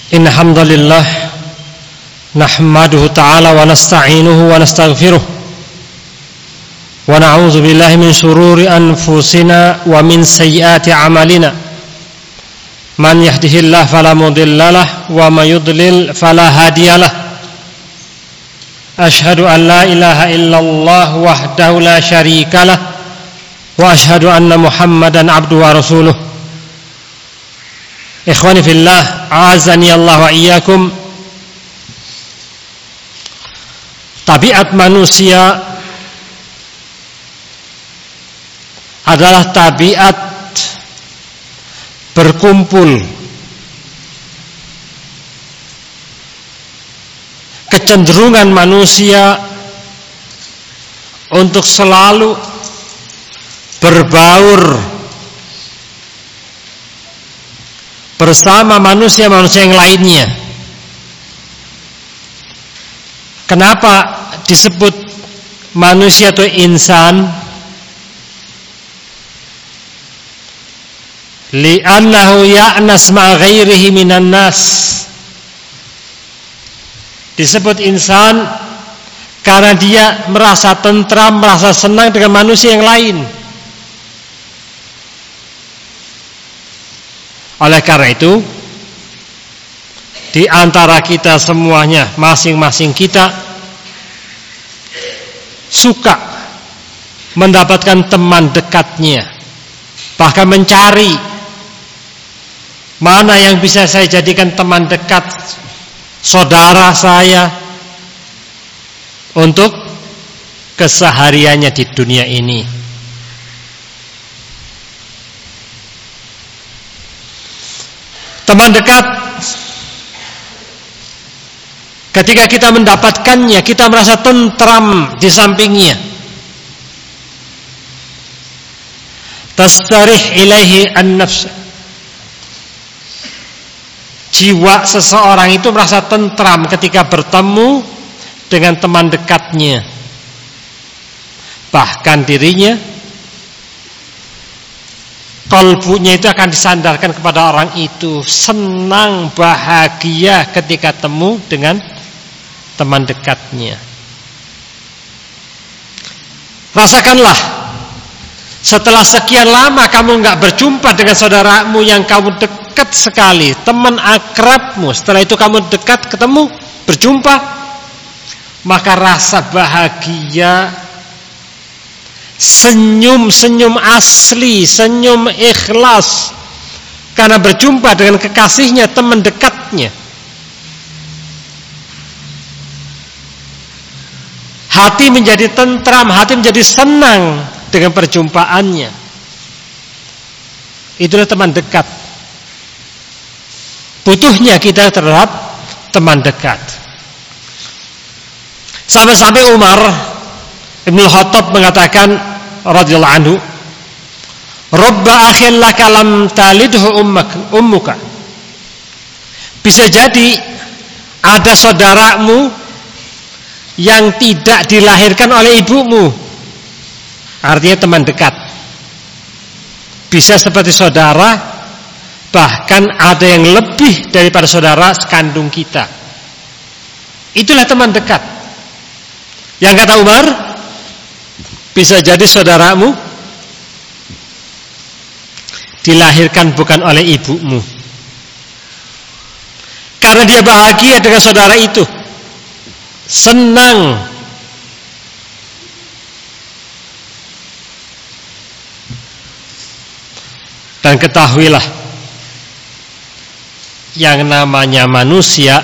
إن الحمد لله نحمده تعالى ونستعينه ونستغفره ونعوذ بالله من شرور أنفسنا ومن سيئات أعمالنا من يهده الله فلا مضل له ومن يضلل فلا هادي له أشهد أن لا إله إلا الله وحده لا شريك له وأشهد أن محمدا عبده ورسوله Ikhwani fillah, a'azani Allah wa iyyakum. Tabiat manusia adalah tabiat berkumpul. Kecenderungan manusia untuk selalu berbaur bersama manusia-manusia yang lainnya. Kenapa disebut manusia atau insan? Li'annahu ya'nas ma'a ghairihi minan nas. Disebut insan karena dia merasa tentram, merasa senang dengan manusia yang lain. Oleh karena itu, di antara kita semuanya, masing-masing kita suka mendapatkan teman dekatnya, bahkan mencari mana yang bisa saya jadikan teman dekat saudara saya untuk kesehariannya di dunia ini. Teman dekat, ketika kita mendapatkannya, kita merasa tentram di sampingnya. Tastarih ilaihi an-nafs. Jiwa seseorang itu merasa tentram ketika bertemu dengan teman dekatnya. Bahkan dirinya, kalbunya itu akan disandarkan kepada orang itu, senang, bahagia ketika temu dengan teman dekatnya. Rasakanlah, setelah sekian lama kamu enggak berjumpa dengan saudaramu yang kamu dekat sekali, teman akrabmu, setelah itu kamu dekat ketemu, berjumpa, maka rasa bahagia, senyum-senyum asli, senyum ikhlas karena berjumpa dengan kekasihnya, teman dekatnya. Hati menjadi tentram, hati menjadi senang dengan perjumpaannya. Itulah teman dekat. Butuhnya kita terhadap teman dekat. Sampai-sampai Umar Ibnu Khattab mengatakan radhiyallahu anhu, "Rabba akhil laka lam talidhu ummuka." Bisa jadi ada saudaramu yang tidak dilahirkan oleh ibumu. Artinya teman dekat. Bisa seperti saudara, bahkan ada yang lebih daripada saudara sekandung kita. Itulah teman dekat. Yang kata Umar, bisa jadi saudaramu dilahirkan bukan oleh ibumu, karena dia bahagia dengan saudara itu, senang. Dan ketahuilah, yang namanya manusia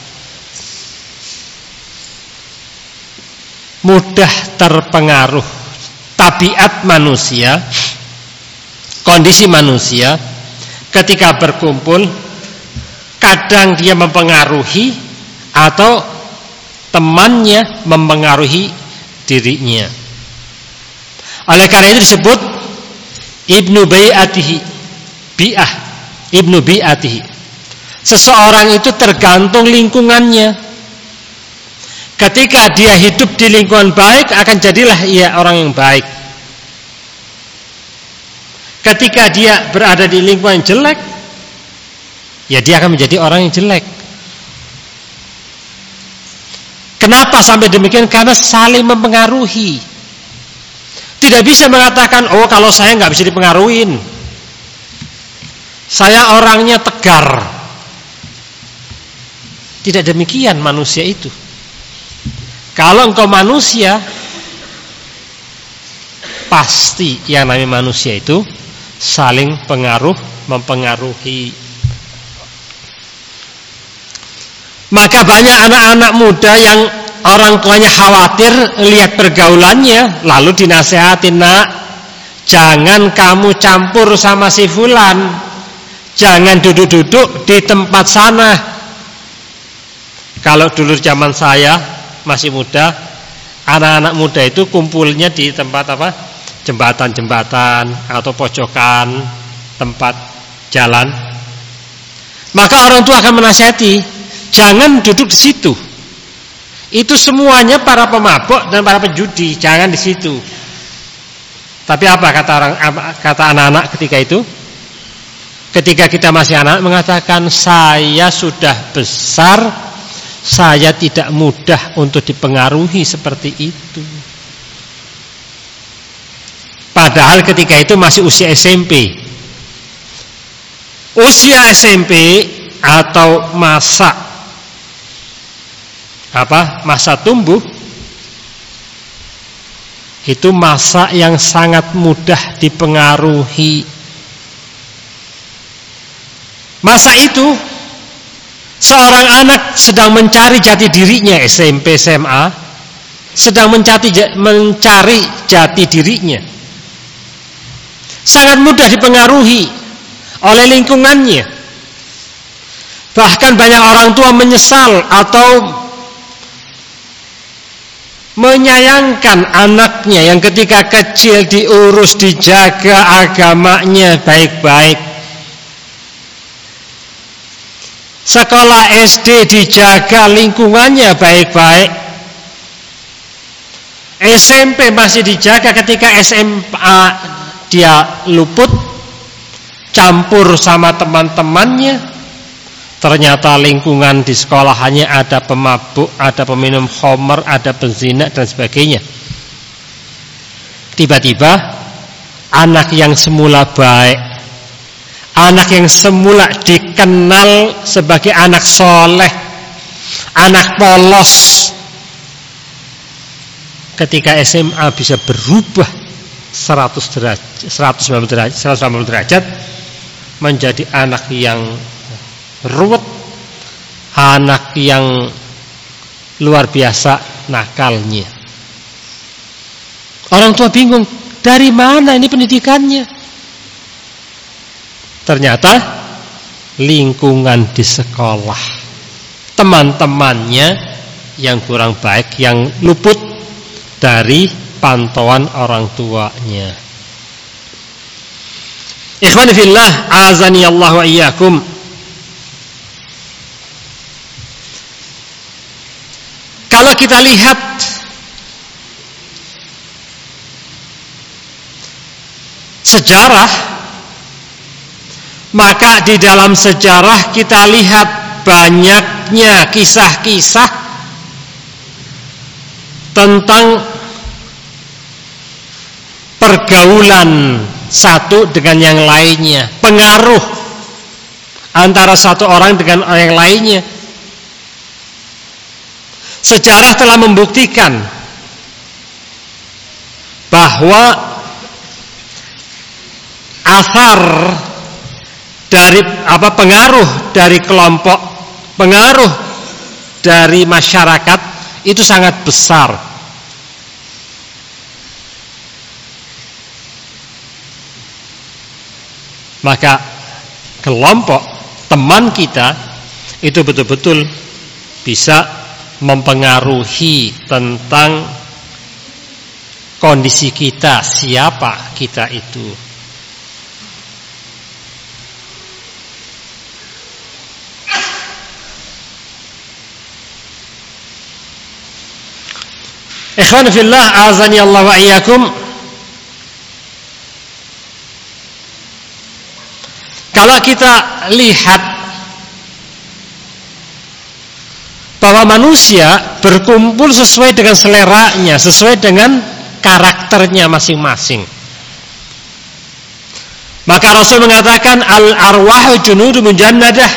mudah terpengaruh. Tabiat manusia, kondisi manusia ketika berkumpul, kadang dia mempengaruhi atau temannya mempengaruhi dirinya. Oleh karena itu disebut ibnu bi'atihi. Seseorang itu tergantung lingkungannya. Ketika dia hidup di lingkungan baik, akan jadilah ia orang yang baik. Ketika dia berada di lingkungan jelek, ya dia akan menjadi orang yang jelek. Kenapa sampai demikian? Karena saling mempengaruhi. Tidak bisa mengatakan, oh kalau saya nggak bisa dipengaruhin, saya orangnya tegar. Tidak demikian manusia itu. Kalau engkau manusia, pasti yang namanya manusia itu saling mempengaruhi. Maka banyak anak-anak muda yang orang tuanya khawatir lihat pergaulannya, lalu dinasehatin, nak, jangan kamu campur sama si fulan, jangan duduk-duduk di tempat sana. Kalau dulu zaman saya masih muda, anak-anak muda itu kumpulnya di tempat apa? Jembatan-jembatan atau pojokan tempat jalan. Maka orang tua akan menasihati, jangan duduk di situ. Itu semuanya para pemabuk dan para penjudi, jangan di situ. Tapi apa kata anak-anak ketika itu? Ketika kita masih anak mengatakan, saya sudah besar, saya tidak mudah untuk dipengaruhi seperti itu. Padahal ketika itu masih usia SMP. Usia SMP atau masa tumbuh, itu masa yang sangat mudah dipengaruhi. Masa itu seorang anak sedang mencari jati dirinya, SMP, SMA, sedang mencari jati dirinya. Sangat mudah dipengaruhi oleh lingkungannya. Bahkan banyak orang tua menyesal atau menyayangkan anaknya yang ketika kecil diurus, dijaga agamanya baik-baik. Sekolah SD dijaga lingkungannya baik-baik. SMP masih dijaga, ketika SMA dia luput, campur sama teman-temannya. Ternyata lingkungan di sekolah hanya ada pemabuk, ada peminum khamr, ada penzina dan sebagainya. Tiba-tiba anak yang semula baik, anak yang semula dikenal sebagai anak soleh, anak polos, ketika SMA bisa berubah 190 derajat menjadi anak yang ruwet, anak yang luar biasa nakalnya. Orang tua bingung, dari mana ini pendidikannya? Ternyata lingkungan di sekolah, teman-temannya yang kurang baik, yang luput dari pantauan orang tuanya. Ikhwani fillah, azani Allah wa iyyakum. Kalau kita lihat sejarah, maka di dalam sejarah kita lihat banyaknya kisah-kisah tentang pergaulan satu dengan yang lainnya, pengaruh antara satu orang dengan yang lainnya. Sejarah telah membuktikan bahwa asar dari pengaruh dari kelompok, pengaruh dari masyarakat itu sangat besar. Maka kelompok teman kita itu betul-betul bisa mempengaruhi tentang kondisi kita, siapa kita itu. Ikhwan fillah, azani Allah wa iyyakum. Kalau kita lihat bahwa manusia berkumpul sesuai dengan seleranya, sesuai dengan karakternya masing-masing. Maka Rasul mengatakan al-arwahu junudun mujannadah.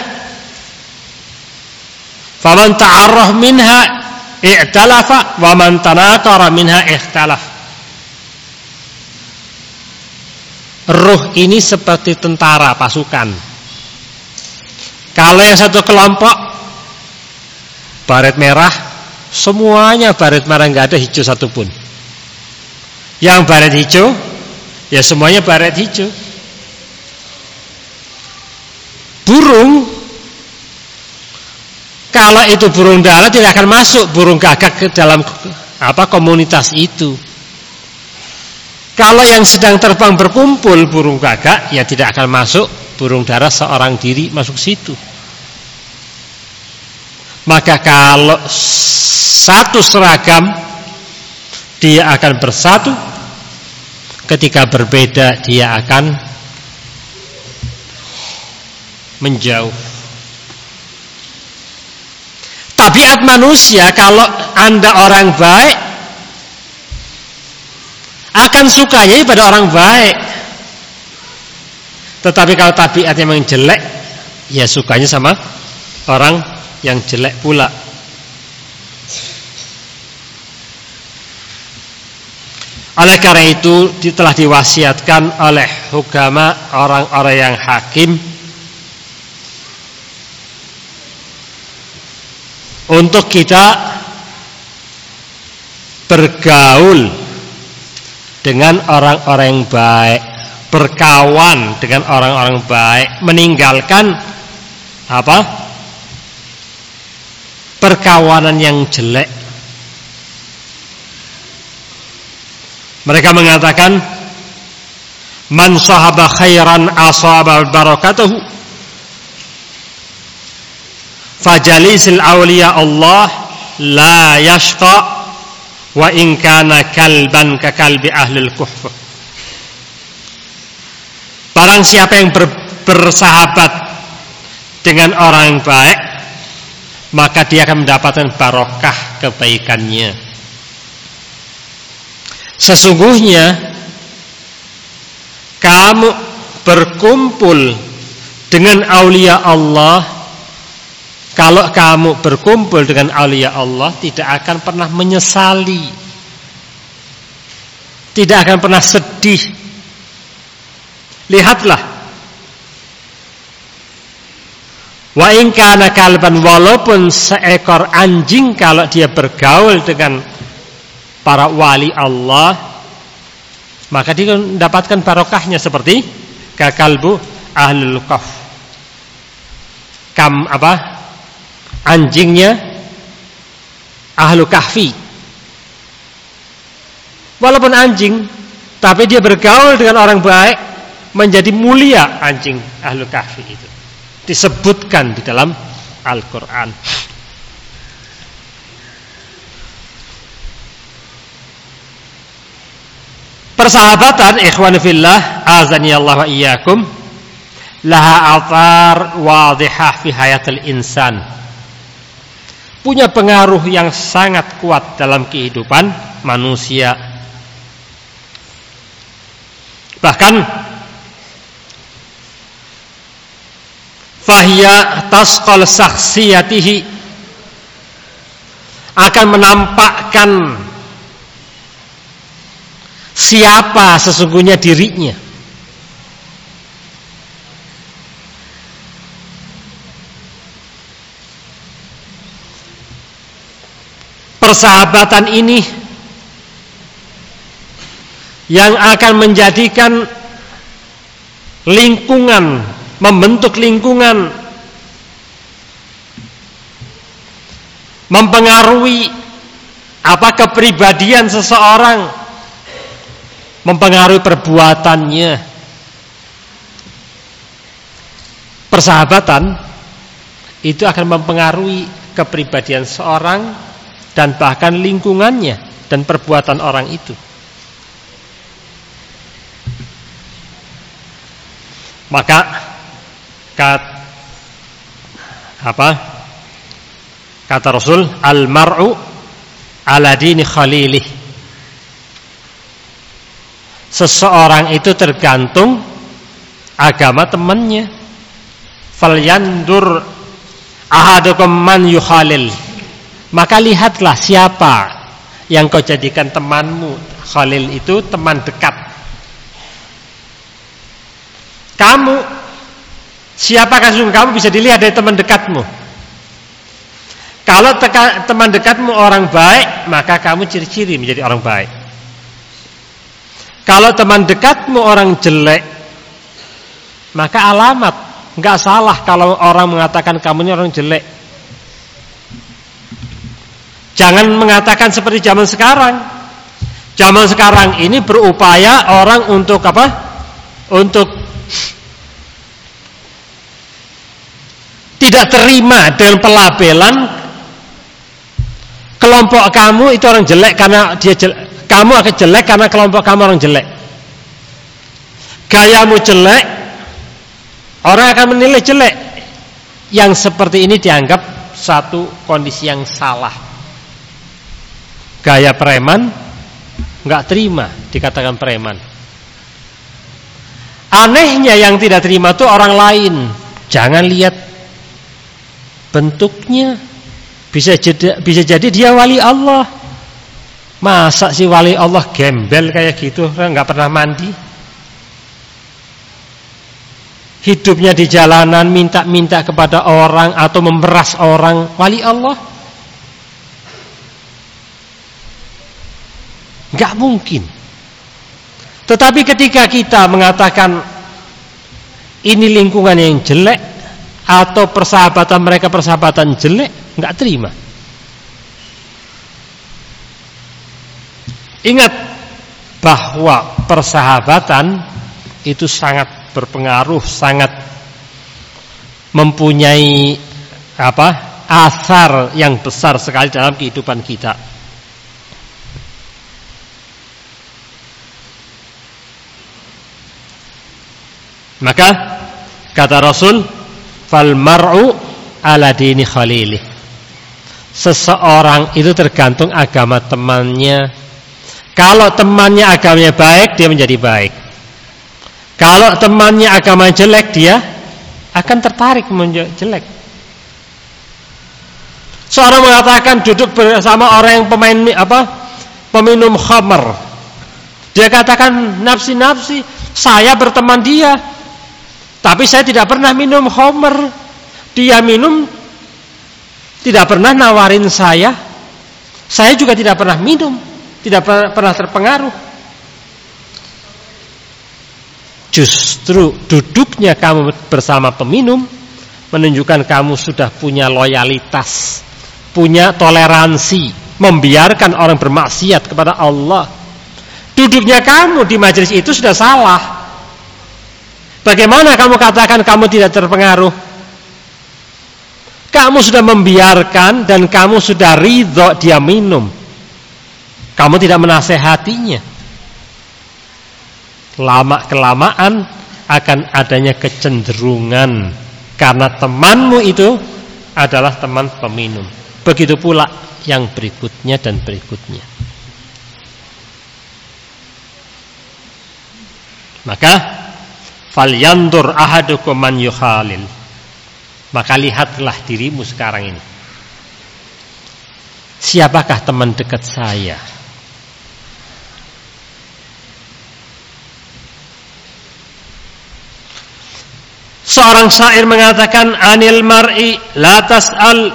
Faman ta'arraf minha i'talafa wa man tanakara minha ikhtalaf. Ruh ini seperti tentara pasukan. Kalau yang satu kelompok baret merah, semuanya baret merah, nggak ada hijau satupun. Yang baret hijau, ya semuanya baret hijau. Burung, kalau itu burung dara tidak akan masuk burung gagak ke dalam komunitas itu. Kalau yang sedang terbang berkumpul burung gagak, ya tidak akan masuk burung dara seorang diri masuk situ. Maka kalau satu seragam, dia akan bersatu. Ketika berbeda, dia akan menjauh. Tabiat manusia, kalau Anda orang baik, akan sukanya pada orang baik. Tetapi kalau tabiatnya memang jelek, ya sukanya sama orang yang jelek pula. Oleh karena itu telah diwasiatkan oleh hukama, orang-orang yang hakim, untuk kita bergaul dengan orang-orang yang baik, berkawan dengan orang-orang baik, meninggalkan perkawanan yang jelek. Mereka mengatakan, man sahaba khairan asaba barakatuhu, fajalisil awliya Allah la yashqa wa in kana kalban ka kalbi ahlil kuhf. Barang siapa yang bersahabat dengan orang yang baik, maka dia akan mendapatkan barokah kebaikannya. Sesungguhnya kamu berkumpul dengan aulia Allah, kalau kamu berkumpul dengan aulia Allah tidak akan pernah menyesali, tidak akan pernah sedih. Lihatlah, wa in kana kalban, walaupun seekor anjing kalau dia bergaul dengan para wali Allah, maka dia mendapatkan barokahnya seperti kakalbu ahlul kahf. Anjingnya ahlu kahfi. Walaupun anjing, tapi dia bergaul dengan orang baik, menjadi mulia anjing ahlu kahfi itu. Disebutkan di dalam Al-Quran. Persahabatan, ikhwan fillah, azani Allah wa iyyakum, laha athar wadihah fi hayatil insan. Punya pengaruh yang sangat kuat dalam kehidupan manusia. Bahkan fahiya tasqal sakhsiyatihi, akan menampakkan siapa sesungguhnya dirinya. Persahabatan ini yang akan menjadikan lingkungan, membentuk lingkungan, mempengaruhi kepribadian seseorang, mempengaruhi perbuatannya. Persahabatan itu akan mempengaruhi kepribadian seorang dan bahkan lingkungannya dan perbuatan orang itu. Maka Kata Rasul, al-mar'u ala dini khalilih. Seseorang itu tergantung agama temannya. Falyandur ahadukum man yukhalil. Maka lihatlah siapa yang kau jadikan temanmu. Khalil itu teman dekat. Kamu, siapakah kamu bisa dilihat dari teman dekatmu. Kalau teman dekatmu orang baik, maka kamu ciri-ciri menjadi orang baik. Kalau teman dekatmu orang jelek, maka alamat. Enggak salah kalau orang mengatakan kamu ini orang jelek. Jangan mengatakan seperti zaman sekarang. Zaman sekarang ini berupaya orang untuk apa? Untuk tidak terima dengan pelabelan kelompok kamu itu orang jelek karena dia jelek. Kamu akan jelek karena kelompok kamu orang jelek. Gayamu jelek, orang akan menilai jelek. Yang seperti ini dianggap satu kondisi yang salah. Gaya preman nggak terima dikatakan preman. Anehnya yang tidak terima itu orang lain. Jangan lihat bentuknya, bisa jadi dia wali Allah. Masa sih wali Allah gembel kayak gitu, nggak pernah mandi, hidupnya di jalanan minta-minta kepada orang atau memeras orang. Wali Allah nggak mungkin. Tetapi ketika kita mengatakan ini lingkungan yang jelek atau persahabatan mereka persahabatan jelek, nggak terima. Ingat bahwa persahabatan itu sangat berpengaruh, sangat mempunyai asar yang besar sekali dalam kehidupan kita. Maka kata Rasul, fal mar'u ala dini khalilih. Seseorang itu tergantung agama temannya. Kalau temannya agamanya baik, dia menjadi baik. Kalau temannya agama jelek, dia akan tertarik menjadi jelek. Seorang mengatakan duduk bersama orang yang peminum khamr. Dia katakan nafsi-nafsi, saya berteman dia, tapi saya tidak pernah minum khamr. Dia minum, tidak pernah nawarin saya juga tidak pernah minum. Tidak pernah terpengaruh. Justru duduknya kamu bersama peminum menunjukkan kamu sudah punya loyalitas, punya toleransi, membiarkan orang bermaksiat kepada Allah. Duduknya kamu di majelis itu sudah salah. Bagaimana kamu katakan kamu tidak terpengaruh? Kamu sudah membiarkan dan kamu sudah ridho dia minum. Kamu tidak menasehatinya. Lama-kelamaan akan adanya kecenderungan karena temanmu itu adalah teman peminum. Begitu pula yang berikutnya dan berikutnya. Maka falyandur ahadukum man yukhalil. Maka lihatlah dirimu sekarang ini. Siapakah teman dekat saya? Seorang syair mengatakan anil mar'i la tas'al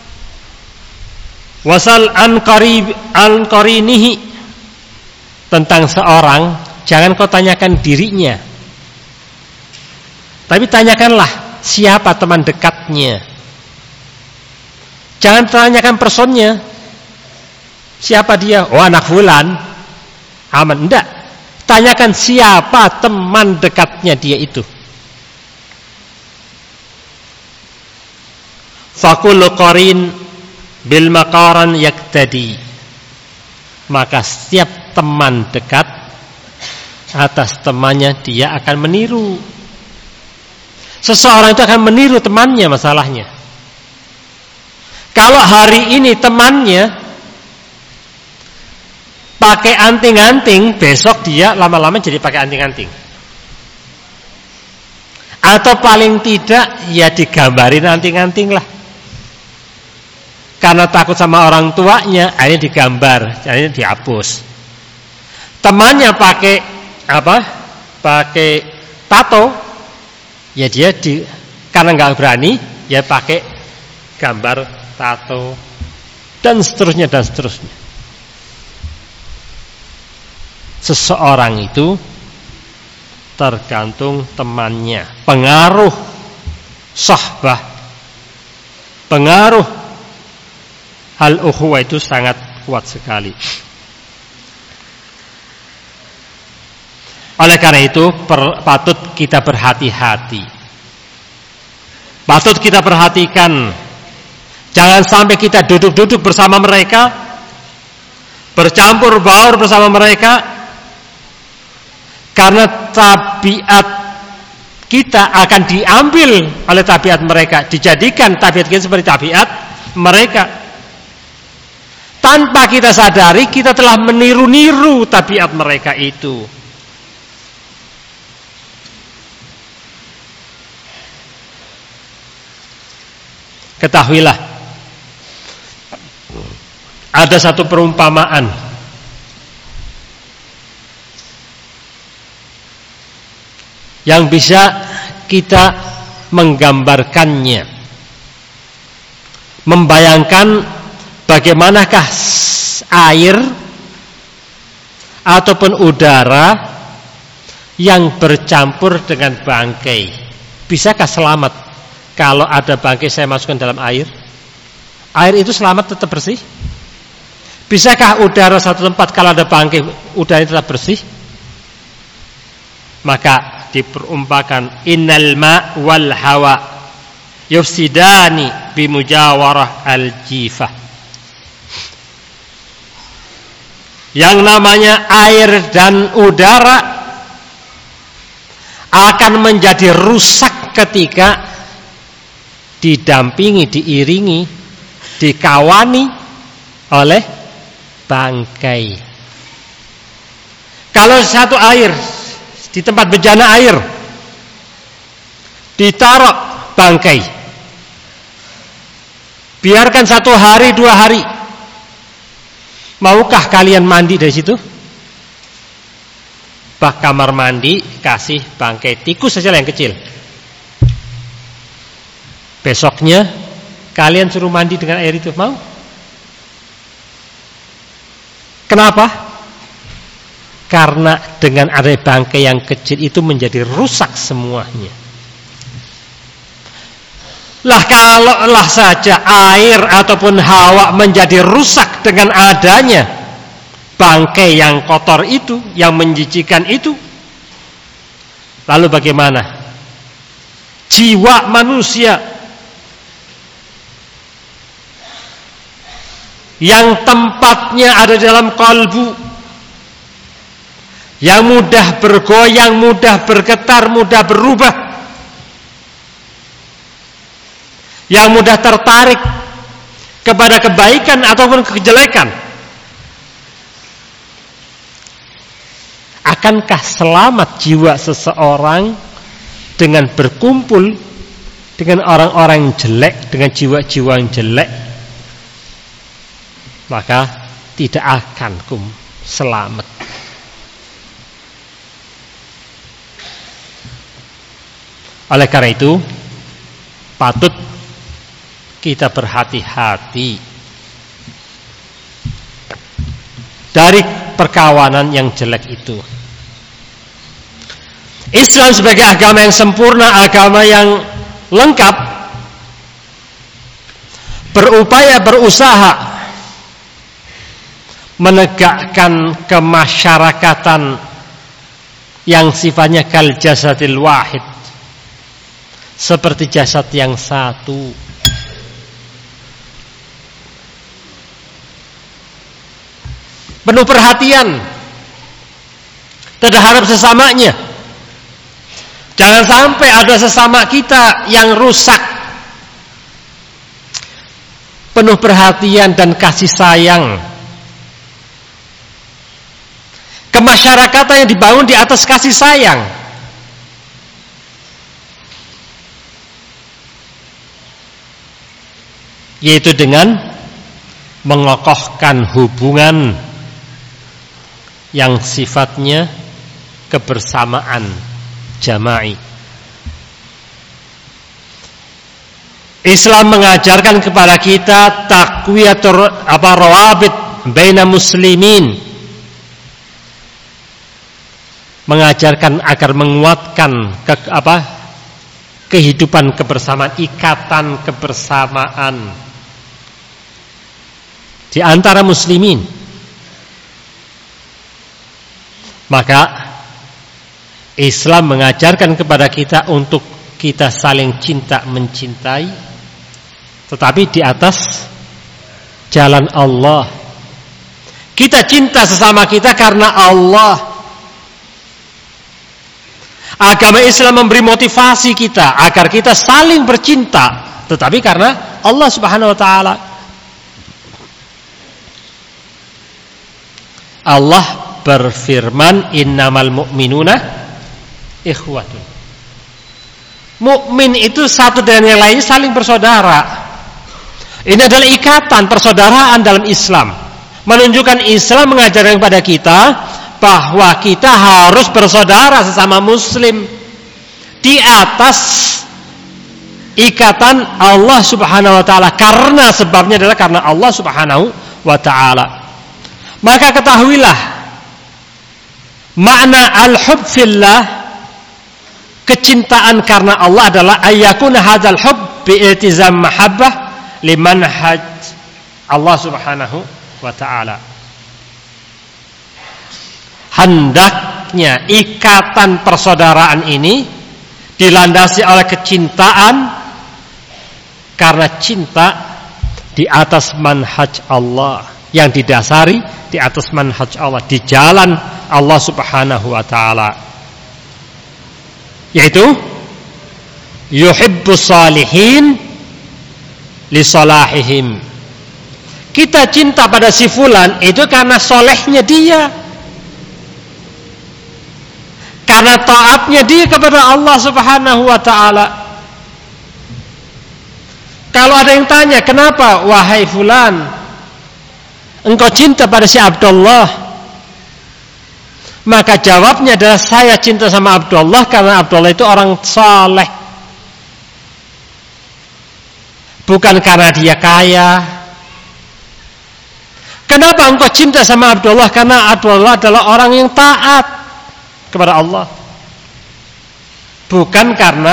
wasal an qarinihi. Tentang seorang jangan kau tanyakan dirinya, tapi tanyakanlah siapa teman dekatnya. Jangan tanyakan personnya. Siapa dia? Oh, anak fulan. Aman. Enggak. Tanyakan siapa teman dekatnya dia itu. Fakul qarin bil maqaran yaktadi. Maka setiap teman dekat atas temannya dia akan meniru. Seseorang itu akan meniru temannya masalahnya. Kalau hari ini temannya pakai anting-anting, besok dia lama-lama jadi pakai anting-anting. Atau paling tidak ya digambarin anting-anting lah. Karena takut sama orang tuanya, akhirnya digambar, akhirnya dihapus. Temannya pakai apa? Pakai tato, ya dia karena nggak berani, ya pakai gambar tato dan seterusnya dan seterusnya. Seseorang itu tergantung temannya, pengaruh sahbah, pengaruh al-ukhuwah itu sangat kuat sekali. Oleh karena itu patut kita berhati-hati, patut kita perhatikan, jangan sampai kita duduk-duduk bersama mereka, bercampur baur bersama mereka, karena tabiat kita akan diambil oleh tabiat mereka, dijadikan tabiat kita seperti tabiat mereka. Tanpa kita sadari, kita telah meniru-niru tabiat mereka itu. Ketahuilah, ada satu perumpamaan yang bisa kita menggambarkannya, membayangkan bagaimanakah air ataupun udara yang bercampur dengan bangkai. Bisakah selamat kalau ada bangkai saya masukkan dalam air? Air itu selamat, tetap bersih? Bisakah udara satu tempat kalau ada bangkai, udara tetap bersih? Maka diperumpakan innal ma wal hawa yufsidani bimujawarah al-jifah. Yang namanya air dan udara akan menjadi rusak ketika didampingi, diiringi, dikawani oleh bangkai. Kalau satu air di tempat bencana air ditaruh bangkai, biarkan 1 hari 2 hari, maukah kalian mandi dari situ? Bak kamar mandi kasih bangkai tikus saja yang kecil. Besoknya kalian suruh mandi dengan air itu, mau? Kenapa? Karena dengan ada bangkai yang kecil itu menjadi rusak semuanya. Lah kalaulah saja air ataupun hawa menjadi rusak dengan adanya bangkai yang kotor itu, yang menjijikan itu, lalu bagaimana jiwa manusia yang tempatnya ada dalam kalbu, yang mudah bergoyang, mudah bergetar, mudah berubah, yang mudah tertarik kepada kebaikan ataupun kejelekan? Akankah selamat jiwa seseorang dengan berkumpul dengan orang-orang yang jelek, dengan jiwa-jiwa yang jelek? Maka tidak akan selamat. Oleh karena itu, patut kita berhati-hati dari perkawanan yang jelek itu. Islam sebagai agama yang sempurna, agama yang lengkap, berupaya, berusaha menegakkan kemasyarakatan yang sifatnya kal jasadil wahid, seperti jasad yang satu. Penuh perhatian terhadap sesamanya. Jangan sampai ada sesama kita yang rusak. penuh perhatian dan kasih sayang. Kemasyarakatan yang dibangun di atas kasih sayang. Yaitu dengan mengokohkan hubungan yang sifatnya kebersamaan jama'i. Islam mengajarkan kepada kita taqwiyatur rawabit baina muslimin, mengajarkan agar menguatkan kehidupan kebersamaan, ikatan kebersamaan di antara muslimin. Maka Islam mengajarkan kepada kita untuk kita saling cinta mencintai, tetapi di atas jalan Allah. Kita cinta sesama kita karena Allah. Agama Islam memberi motivasi kita agar kita saling bercinta, tetapi karena Allah Subhanahu wa taala. Allah berfirman, innamal mu'minuna ikhwatun. Mukmin itu satu dengan yang lainnya saling bersaudara. Ini adalah ikatan persaudaraan dalam Islam. Menunjukkan Islam mengajarkan kepada kita bahwa kita harus bersaudara sesama muslim di atas ikatan Allah Subhanahu wa taala, karena sebabnya adalah karena Allah Subhanahu wa taala. Maka ketahuilah makna al-hub fillah, kecintaan karena Allah adalah ayyakuna hadzal hub bi'iltizam mahabbah limanhaj Allah Subhanahu wa taala. Hendaknya ikatan persaudaraan ini dilandasi oleh kecintaan karena cinta di atas manhaj Allah, yang didasari di atas manhaj Allah, di jalan Allah Subhanahu wa taala, yaitu yuhibbus salihin li salahihim. Kita cinta pada si fulan itu karena solehnya dia, karena taatnya dia kepada Allah Subhanahu wa taala. Kalau ada yang tanya, kenapa wahai fulan engkau cinta pada si Abdullah? Maka jawabnya adalah, saya cinta sama Abdullah karena Abdullah itu orang saleh, bukan karena dia kaya. Kenapa engkau cinta sama Abdullah? Karena Abdullah adalah orang yang taat kepada Allah, bukan karena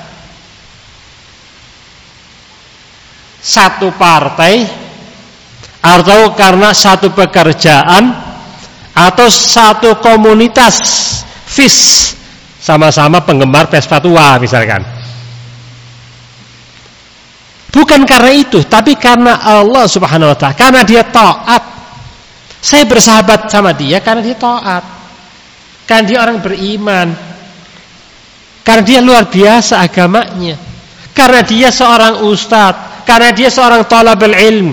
satu partai atau karena satu pekerjaan atau satu komunitas FIS, sama-sama penggemar Vespa tua misalkan. Bukan karena itu, tapi karena Allah Subhanahu wa taala, karena dia taat. Saya bersahabat sama dia karena dia taat, karena dia orang beriman, karena dia luar biasa agamanya, karena dia seorang ustadz, karena dia seorang talabul ilm.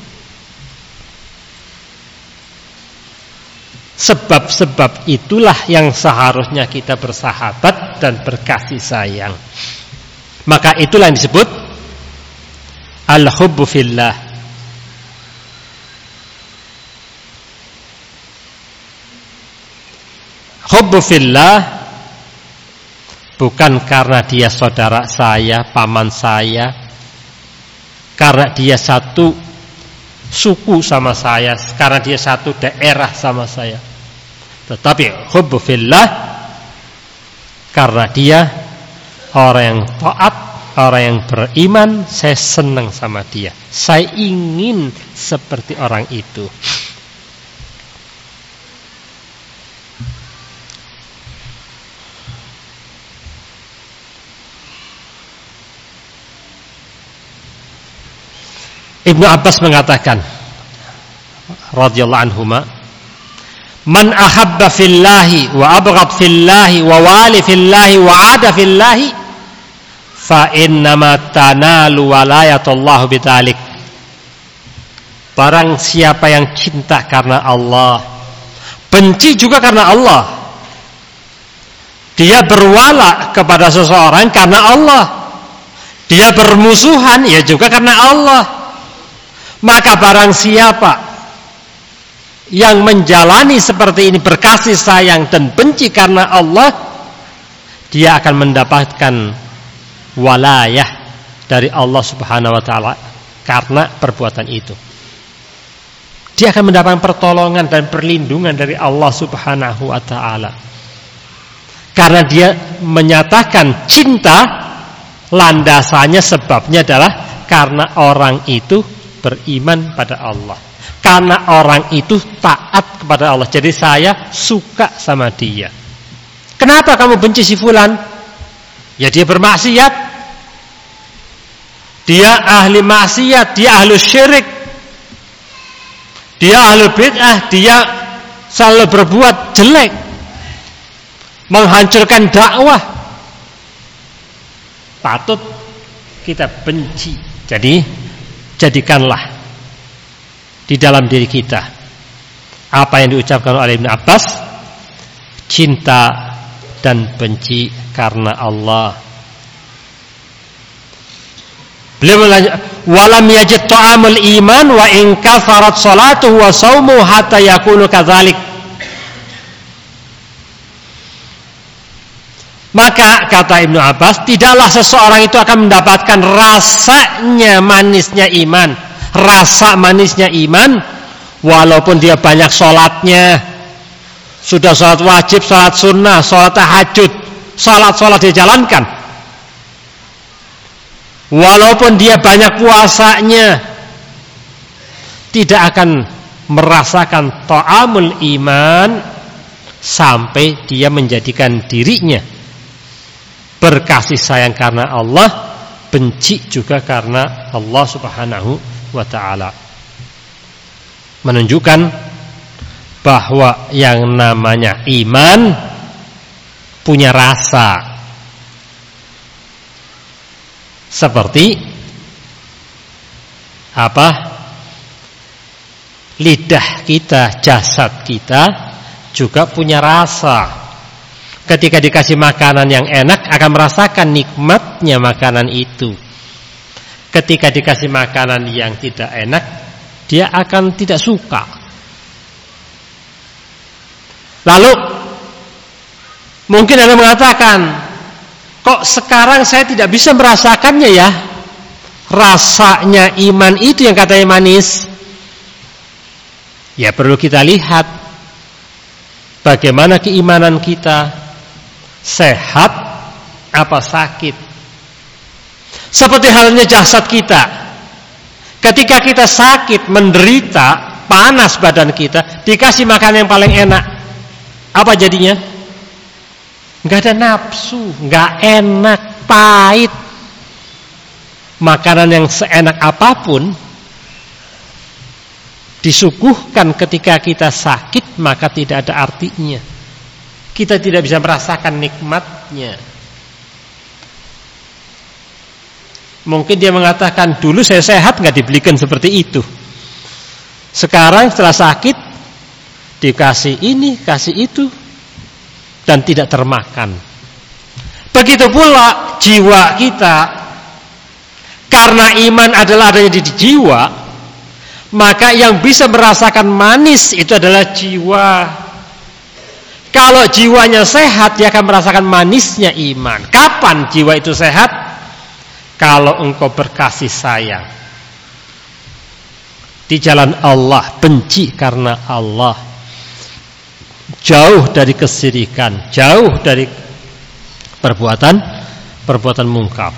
Sebab-sebab itulah yang seharusnya kita bersahabat dan berkasih sayang. Maka itulah yang disebut al-hubbu fillah. Hubbu fillah bukan karena dia saudara saya, paman saya, karena dia satu suku sama saya, karena dia satu daerah sama saya. Tetapi hubbu fillah karena dia orang yang taat, orang yang beriman, saya senang sama dia, saya ingin seperti orang itu. Ibnu Abbas mengatakan radhiyallahu anhuma, man ahabba fillahi wa abghad fillahi wa wali fillahi wa ada fillahi fa innama tanalu walayatullahu bidzalik. Barang siapa yang cinta karena Allah, benci juga karena Allah, dia berwala kepada seseorang karena Allah, dia bermusuhan ya juga karena Allah. Maka barang siapa yang menjalani seperti ini, berkasih sayang dan benci karena Allah, dia akan mendapatkan walayah dari Allah Subhanahu wa taala karena perbuatan itu. Dia akan mendapatkan pertolongan dan perlindungan dari Allah Subhanahu wa taala. Karena dia menyatakan cinta, landasannya sebabnya adalah karena orang itu beriman pada Allah. Karena orang itu taat kepada Allah. Jadi saya suka sama dia. Kenapa kamu benci si fulan? Ya dia bermaksiat. Dia ahli maksiat, dia ahli syirik. Dia ahli bid'ah, dia selalu berbuat jelek, menghancurkan dakwah. Patut kita benci. Jadi jadikanlah di dalam diri kita apa yang diucapkan oleh Ibnu Abbas, cinta dan benci karena Allah. Beliau walam yajid ta'amul iman wa in kafarat salatuhu wa shaumuhu hatta yakunu kadzalik. Maka kata Ibnu Abbas, tidaklah seseorang itu akan mendapatkan rasanya manisnya iman, rasa manisnya iman, walaupun dia banyak sholatnya, sudah sholat wajib, sholat sunnah, sholat tahajud, sholat dia jalankan, walaupun dia banyak puasanya, tidak akan merasakan ta'amul iman sampai dia menjadikan dirinya berkasih sayang karena Allah, benci juga karena Allah Subhanahu wa ta'ala. Menunjukkan bahwa yang namanya iman punya rasa. Seperti apa? Lidah kita, jasad kita juga punya rasa. Ketika dikasih makanan yang enak akan merasakan nikmatnya makanan itu. Ketika dikasih makanan yang tidak enak, dia akan tidak suka. Lalu mungkin Anda mengatakan, kok sekarang saya tidak bisa merasakannya ya? Rasanya iman itu yang katanya manis. Ya perlu kita lihat bagaimana keimanan kita, sehat apa sakit. Seperti halnya jasad kita. Ketika kita sakit, menderita, panas badan kita, dikasih makan yang paling enak, apa jadinya? Enggak ada nafsu, enggak enak, pahit. Makanan yang seenak apapun disuguhkan ketika kita sakit, maka tidak ada artinya. Kita tidak bisa merasakan nikmatnya. Mungkin dia mengatakan, dulu saya sehat gak dibelikan seperti itu. Sekarang setelah sakit, dikasih ini, kasih itu, dan tidak termakan. Begitu pula jiwa kita. Karena iman adalah adanya di jiwa, maka yang bisa merasakan manis itu adalah jiwa. Kalau jiwanya sehat, dia akan merasakan manisnya iman. Kapan jiwa itu sehat? Kalau engkau berkasih sayang di jalan Allah, benci karena Allah, jauh dari kesyirikan, jauh dari perbuatan mungkar.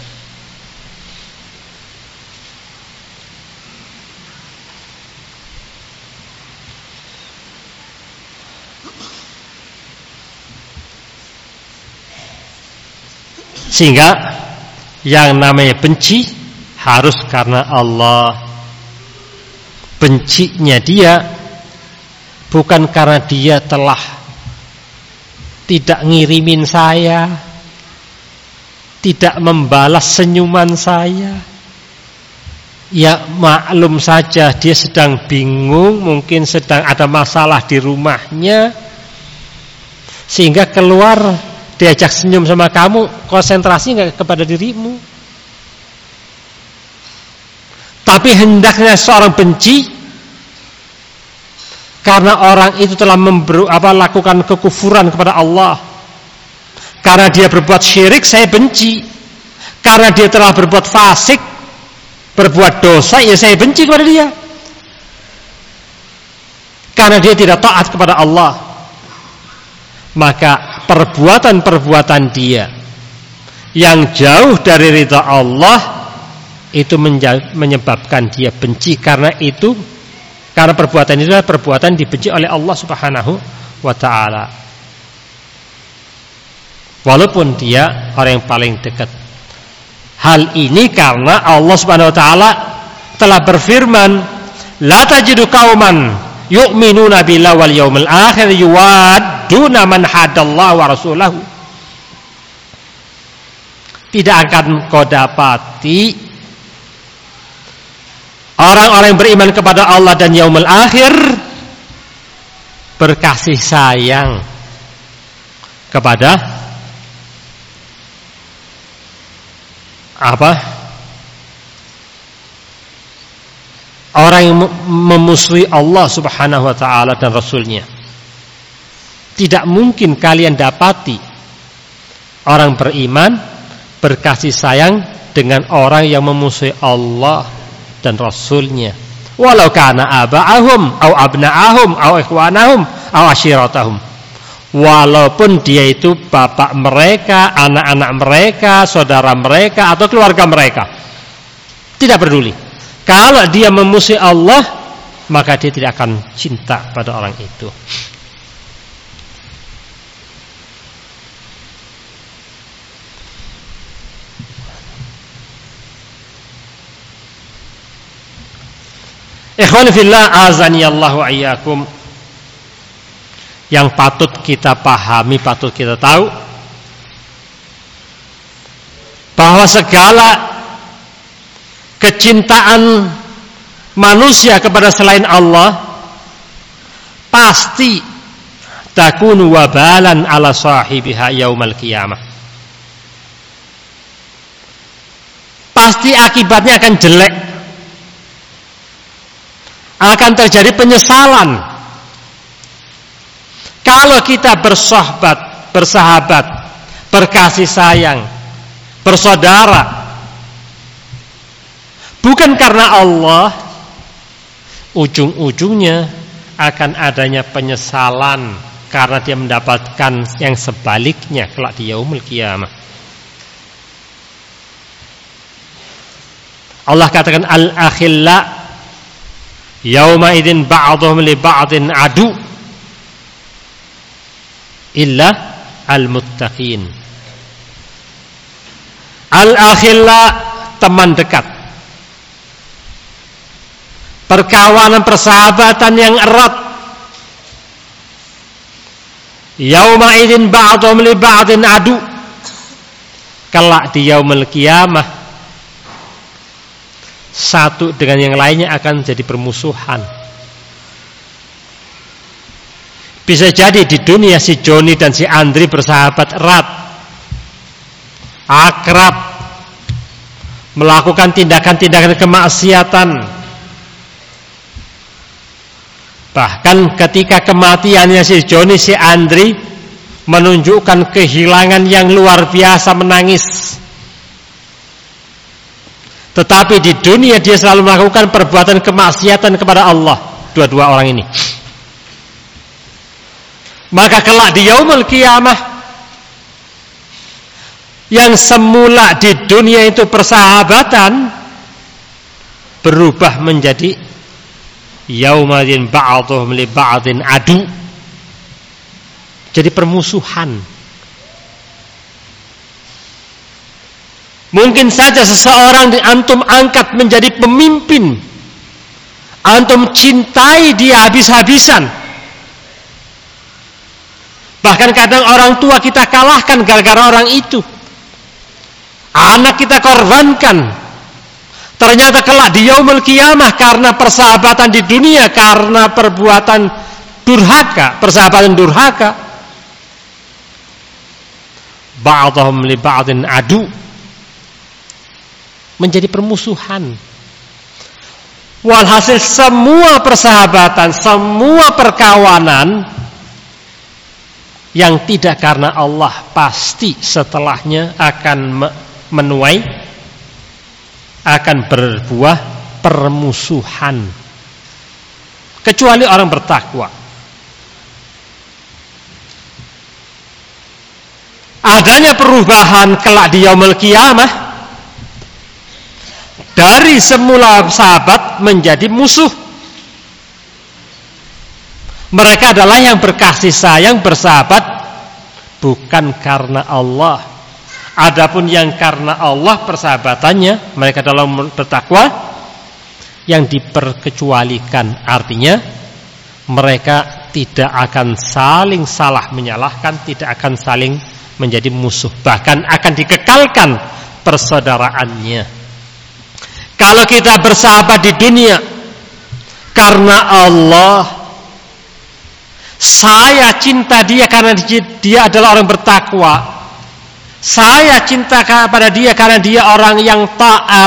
Sehingga yang namanya benci harus karena Allah. Bencinya dia bukan karena dia telah tidak ngirimin saya, tidak membalas senyuman saya, ya maklum saja dia sedang bingung, mungkin sedang ada masalah di rumahnya, sehingga keluar diajak senyum sama kamu, konsentrasi nggak kepada dirimu. Tapi hendaknya seorang benci karena orang itu telah lakukan kekufuran kepada Allah. Karena dia berbuat syirik, saya benci. Karena dia telah berbuat fasik, berbuat dosa, ya saya benci kepada dia. Karena dia tidak taat kepada Allah. Maka perbuatan-perbuatan dia yang jauh dari ridha Allah itu menyebabkan dia benci, karena perbuatan itu adalah perbuatan dibenci oleh Allah Subhanahu wa ta'ala. Walaupun dia orang yang paling dekat. Hal ini karena Allah Subhanahu wa ta'ala telah berfirman, la tajidu qauman yu'minuna billahi wal yawmil akhir yuwadduna man hadallahu wa rasulahu. Tidak akan kau dapati orang-orang yang beriman kepada Allah dan yaumul akhir berkasih sayang kepada orang yang memusuhi Allah Subhanahu wa ta'ala dan Rasulnya. Tidak mungkin kalian dapati orang beriman berkasih sayang dengan orang yang memusuhi Allah dan Rasulnya. Walau kana aba'ahum au abna'ahum au ikhwanahum au ashiratahum. Walaupun dia itu bapak mereka, anak-anak mereka, saudara mereka, atau keluarga mereka, tidak peduli. Kalau dia memusuhi Allah, maka dia tidak akan cinta pada orang itu. Ikhwan fillah, azani Allah wa iyyakum. Yang patut kita pahami, patut kita tahu, bahwa segala kecintaan manusia kepada selain Allah pasti takunu wabalan ala sahibiha yaumal qiyamah. Pasti akibatnya akan jelek, akan terjadi penyesalan. Kalau kita bersahabat, berkasih sayang, bersaudara, bukan karena Allah, ujung-ujungnya akan adanya penyesalan karena dia mendapatkan yang sebaliknya kelak di yaumul qiyamah. Allah katakan al-akhilla yauma idzin ba'dhum li ba'din adu illa al-muttaqin. Al-akhilla, teman dekat, perkawanan, persahabatan yang erat. Yauma idzin ba'dhum li ba'din adu. Kelak di yaumul qiyamah satu dengan yang lainnya akan jadi permusuhan. Bisa jadi di dunia si Joni dan si Andri bersahabat erat, akrab, melakukan tindakan-tindakan kemaksiatan. Bahkan ketika kematiannya si Joni, si Andri menunjukkan kehilangan yang luar biasa, menangis. Tetapi di dunia dia selalu melakukan perbuatan kemaksiatan kepada Allah, dua-dua orang ini. Maka kelak di yaumul qiyamah, yang semula di dunia itu persahabatan berubah menjadi yaumadin ba'dhum li ba'din adu, jadi permusuhan. Mungkin saja seseorang antum angkat menjadi pemimpin, antum cintai dia habis-habisan. Bahkan kadang orang tua kita kalahkan gara-gara orang itu. Anak kita korbankan. Ternyata kelak di yaumul qiyamah karena persahabatan di dunia, karena perbuatan durhaka, persahabatan durhaka, ba'dhum li ba'din adu, menjadi permusuhan. Walhasil semua persahabatan, semua perkawanan yang tidak karena Allah pasti setelahnya akan menuai, akan berbuah permusuhan. Kecuali orang bertakwa. Adanya perubahan kelak di yaumul qiyamah, dari semula sahabat menjadi musuh. Mereka adalah yang berkasih sayang, bersahabat bukan karena Allah. Adapun yang karena Allah persahabatannya, mereka dalam bertakwa yang diperkecualikan. Artinya mereka tidak akan saling salah menyalahkan, tidak akan saling menjadi musuh, bahkan akan dikekalkan persaudaraannya. Kalau kita bersahabat di dunia karena Allah, saya cinta dia karena dia adalah orang bertakwa, saya cinta kepada dia karena dia orang yang taat,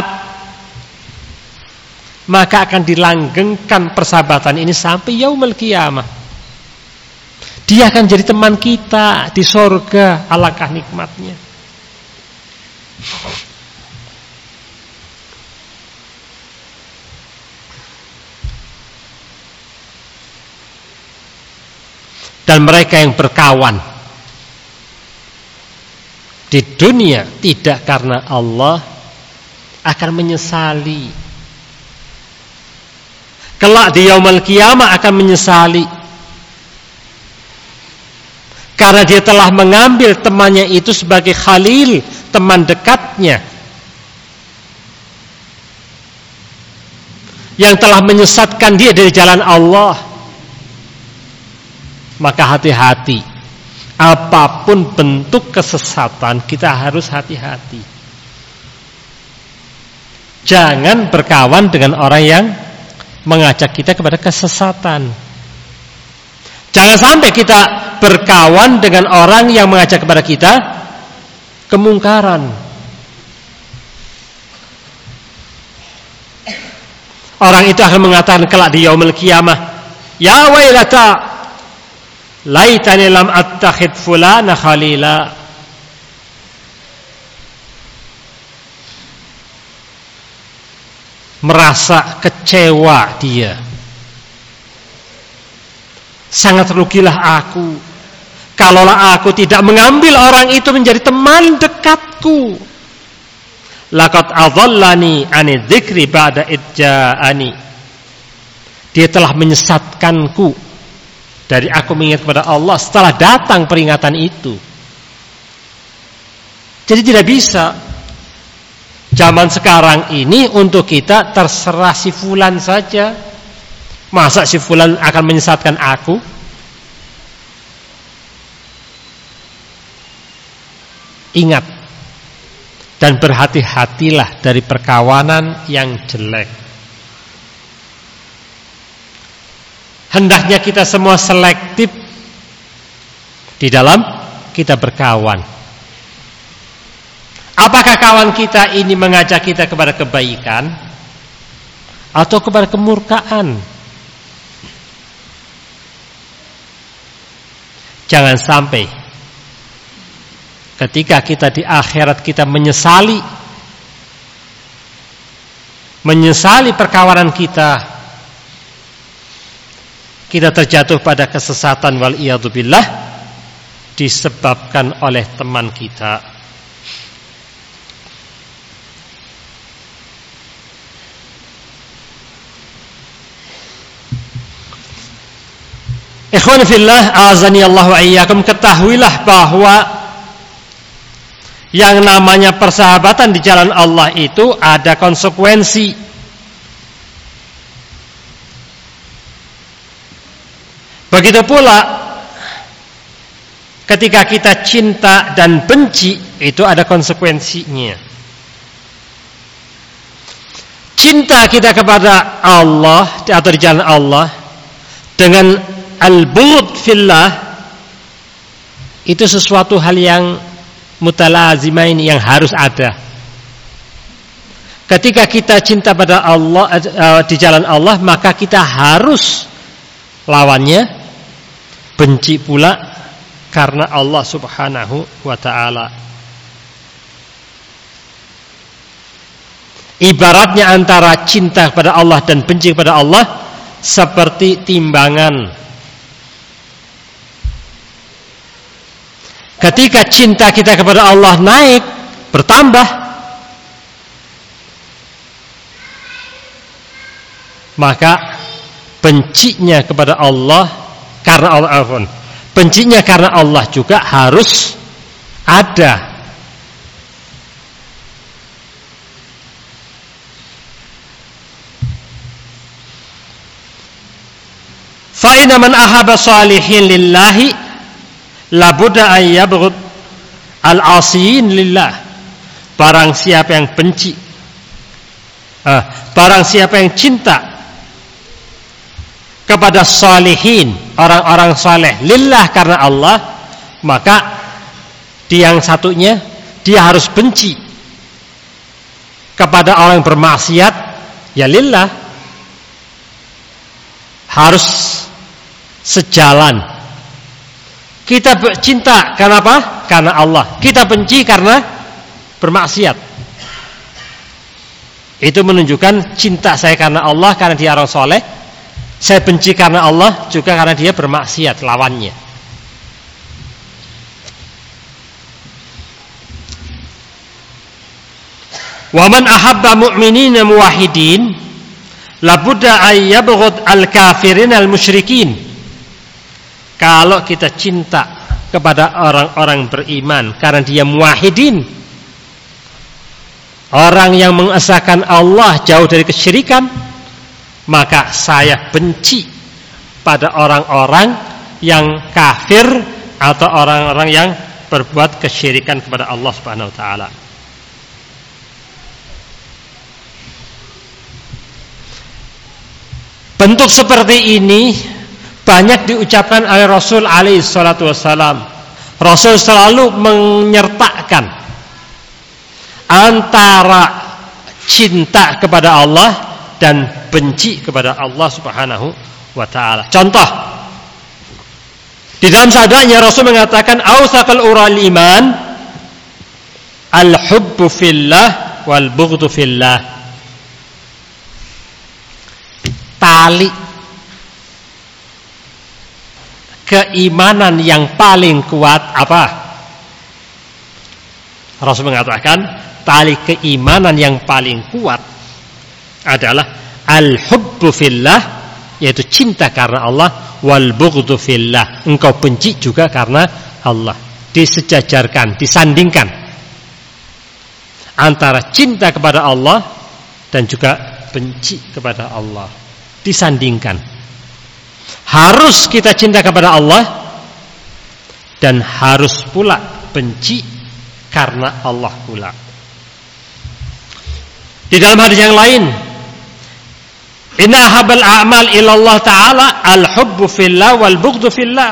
maka akan dilanggengkan persahabatan ini sampai yaumul qiyamah. Dia akan jadi teman kita di surga, alangkah nikmatnya. Dan mereka yang berkawan di dunia tidak karena Allah akan menyesali. Kelak di yaumul qiyamah akan menyesali. Karena dia telah mengambil temannya itu sebagai khalil, teman dekatnya, yang telah menyesatkan dia dari jalan Allah. Maka hati-hati, apapun bentuk kesesatan kita harus hati-hati. Jangan berkawan dengan orang yang mengajak kita kepada kesesatan. Jangan sampai kita berkawan dengan orang yang mengajak kepada kita kemungkaran. Orang itu akan mengatakan kelak di yaumul qiyamah, ya wailata laitani lam attakhid fulana khalila. Merasa kecewa dia. Sangat rugilah aku kalaulah aku tidak mengambil orang itu menjadi teman dekatku. Laqad adhallani 'ani dzikri ba'da idja'ani. Dia telah menyesatkanku dari aku mengingat kepada Allah setelah datang peringatan itu. Jadi tidak bisa zaman sekarang ini untuk kita terserah si fulan saja. Masa si fulan akan menyesatkan aku? Ingat dan berhati-hatilah dari perkawanan yang jelek. Hendaknya kita semua selektif di dalam kita berkawan. Apakah kawan kita ini mengajak kita kepada kebaikan atau kepada kemurkaan? Jangan sampai ketika kita di akhirat kita menyesali perkawanan kita terjatuh pada kesesatan wal iyadzubillah disebabkan oleh teman kita. Ikhwan fillah, azani Allah wa iyyakum, ketahuilah bahwa yang namanya persahabatan di jalan Allah itu ada konsekuensi. Begitu pula ketika kita cinta dan benci itu ada konsekuensinya. cinta kita kepada Allah atau di jalan Allah dengan al-bughd fillah, itu sesuatu hal yang mutalazimain, yang harus ada. Ketika kita cinta pada Allah di jalan Allah, maka kita harus lawannya benci pula karena Allah Subhanahu wa ta'ala. Ibaratnya antara cinta kepada Allah dan benci kepada Allah seperti timbangan. Ketika cinta kita kepada Allah naik, bertambah, maka bencinya kepada Allah karena Allah, bencinya karena Allah juga harus ada. Fa inna man ahabba salihin lillahi labudda an yabghud al-asiyin lillah. Barang siapa yang benci, barang siapa yang cinta kepada salihin, orang-orang saleh, lillah karena Allah, maka dia yang satunya dia harus benci kepada orang yang bermaksiat, ya lillah, harus sejalan. Kita cinta karena apa? Karena Allah. Kita benci karena bermaksiat. Itu menunjukkan cinta saya karena Allah, karena dia orang soleh. Saya benci karena Allah juga karena dia bermaksiat, lawannya. Wa man ahabba mu'minina muwahhidin labudda ay yabghud al-kafirin al-musyrikin. Kalau kita cinta kepada orang-orang beriman karena dia muwahhidin, orang yang mengesahkan Allah jauh dari kesyirikan, maka saya benci pada orang-orang yang kafir atau orang-orang yang berbuat kesyirikan kepada Allah Subhanahu wa taala. Bentuk seperti ini banyak diucapkan oleh Rasul alaihi salatu wassalam. Rasul selalu menyertakan antara cinta kepada Allah dan benci kepada Allah Subhanahu wa taala. Contoh, di dalam sabdanya Rasul mengatakan awsaqal ural iman al-hubbu fillah wal bughdu fillah. Tali keimanan yang paling kuat apa? Rasul mengatakan tali keimanan yang paling kuat adalah al-hubbu fillah, yaitu cinta karena Allah, wal bughdu fillah, engkau benci juga karena Allah. Disejajarkan, disandingkan antara cinta kepada Allah dan juga benci kepada Allah, disandingkan. Harus kita cinta kepada Allah dan harus pula benci karena Allah pula. Di dalam hadis yang lain, inna habal a'mal ila Allah ta'ala al-hubbu fillah wal bughdu fillah.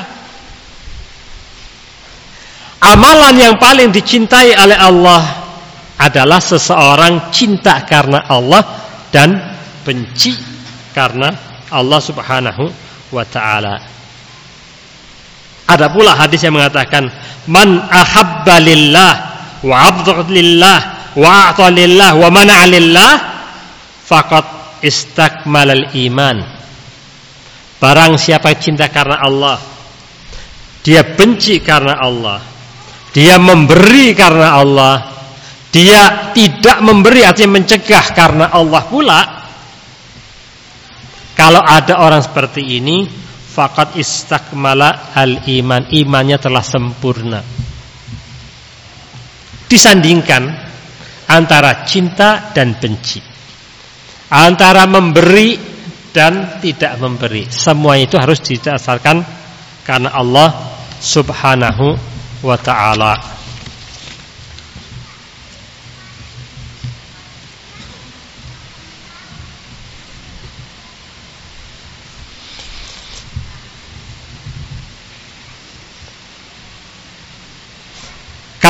Amalan yang paling dicintai oleh Allah adalah seseorang cinta karena Allah dan benci karena Allah Subhanahu wa ta'ala. Ada pula hadis yang mengatakan man ahabba lillah wa abghad lillah wa a'ta lillah wa mana'a lillah faqad istakmalal iman. Barang siapa yang cinta karena Allah, dia benci karena Allah, dia memberi karena Allah, dia tidak memberi artinya mencegah karena Allah pula. Kalau ada orang seperti ini, faqad istakmala al-iman, imannya telah sempurna. Disandingkan antara cinta dan benci, antara memberi dan tidak memberi, semua itu harus didasarkan karena Allah Subhanahu wa ta'ala.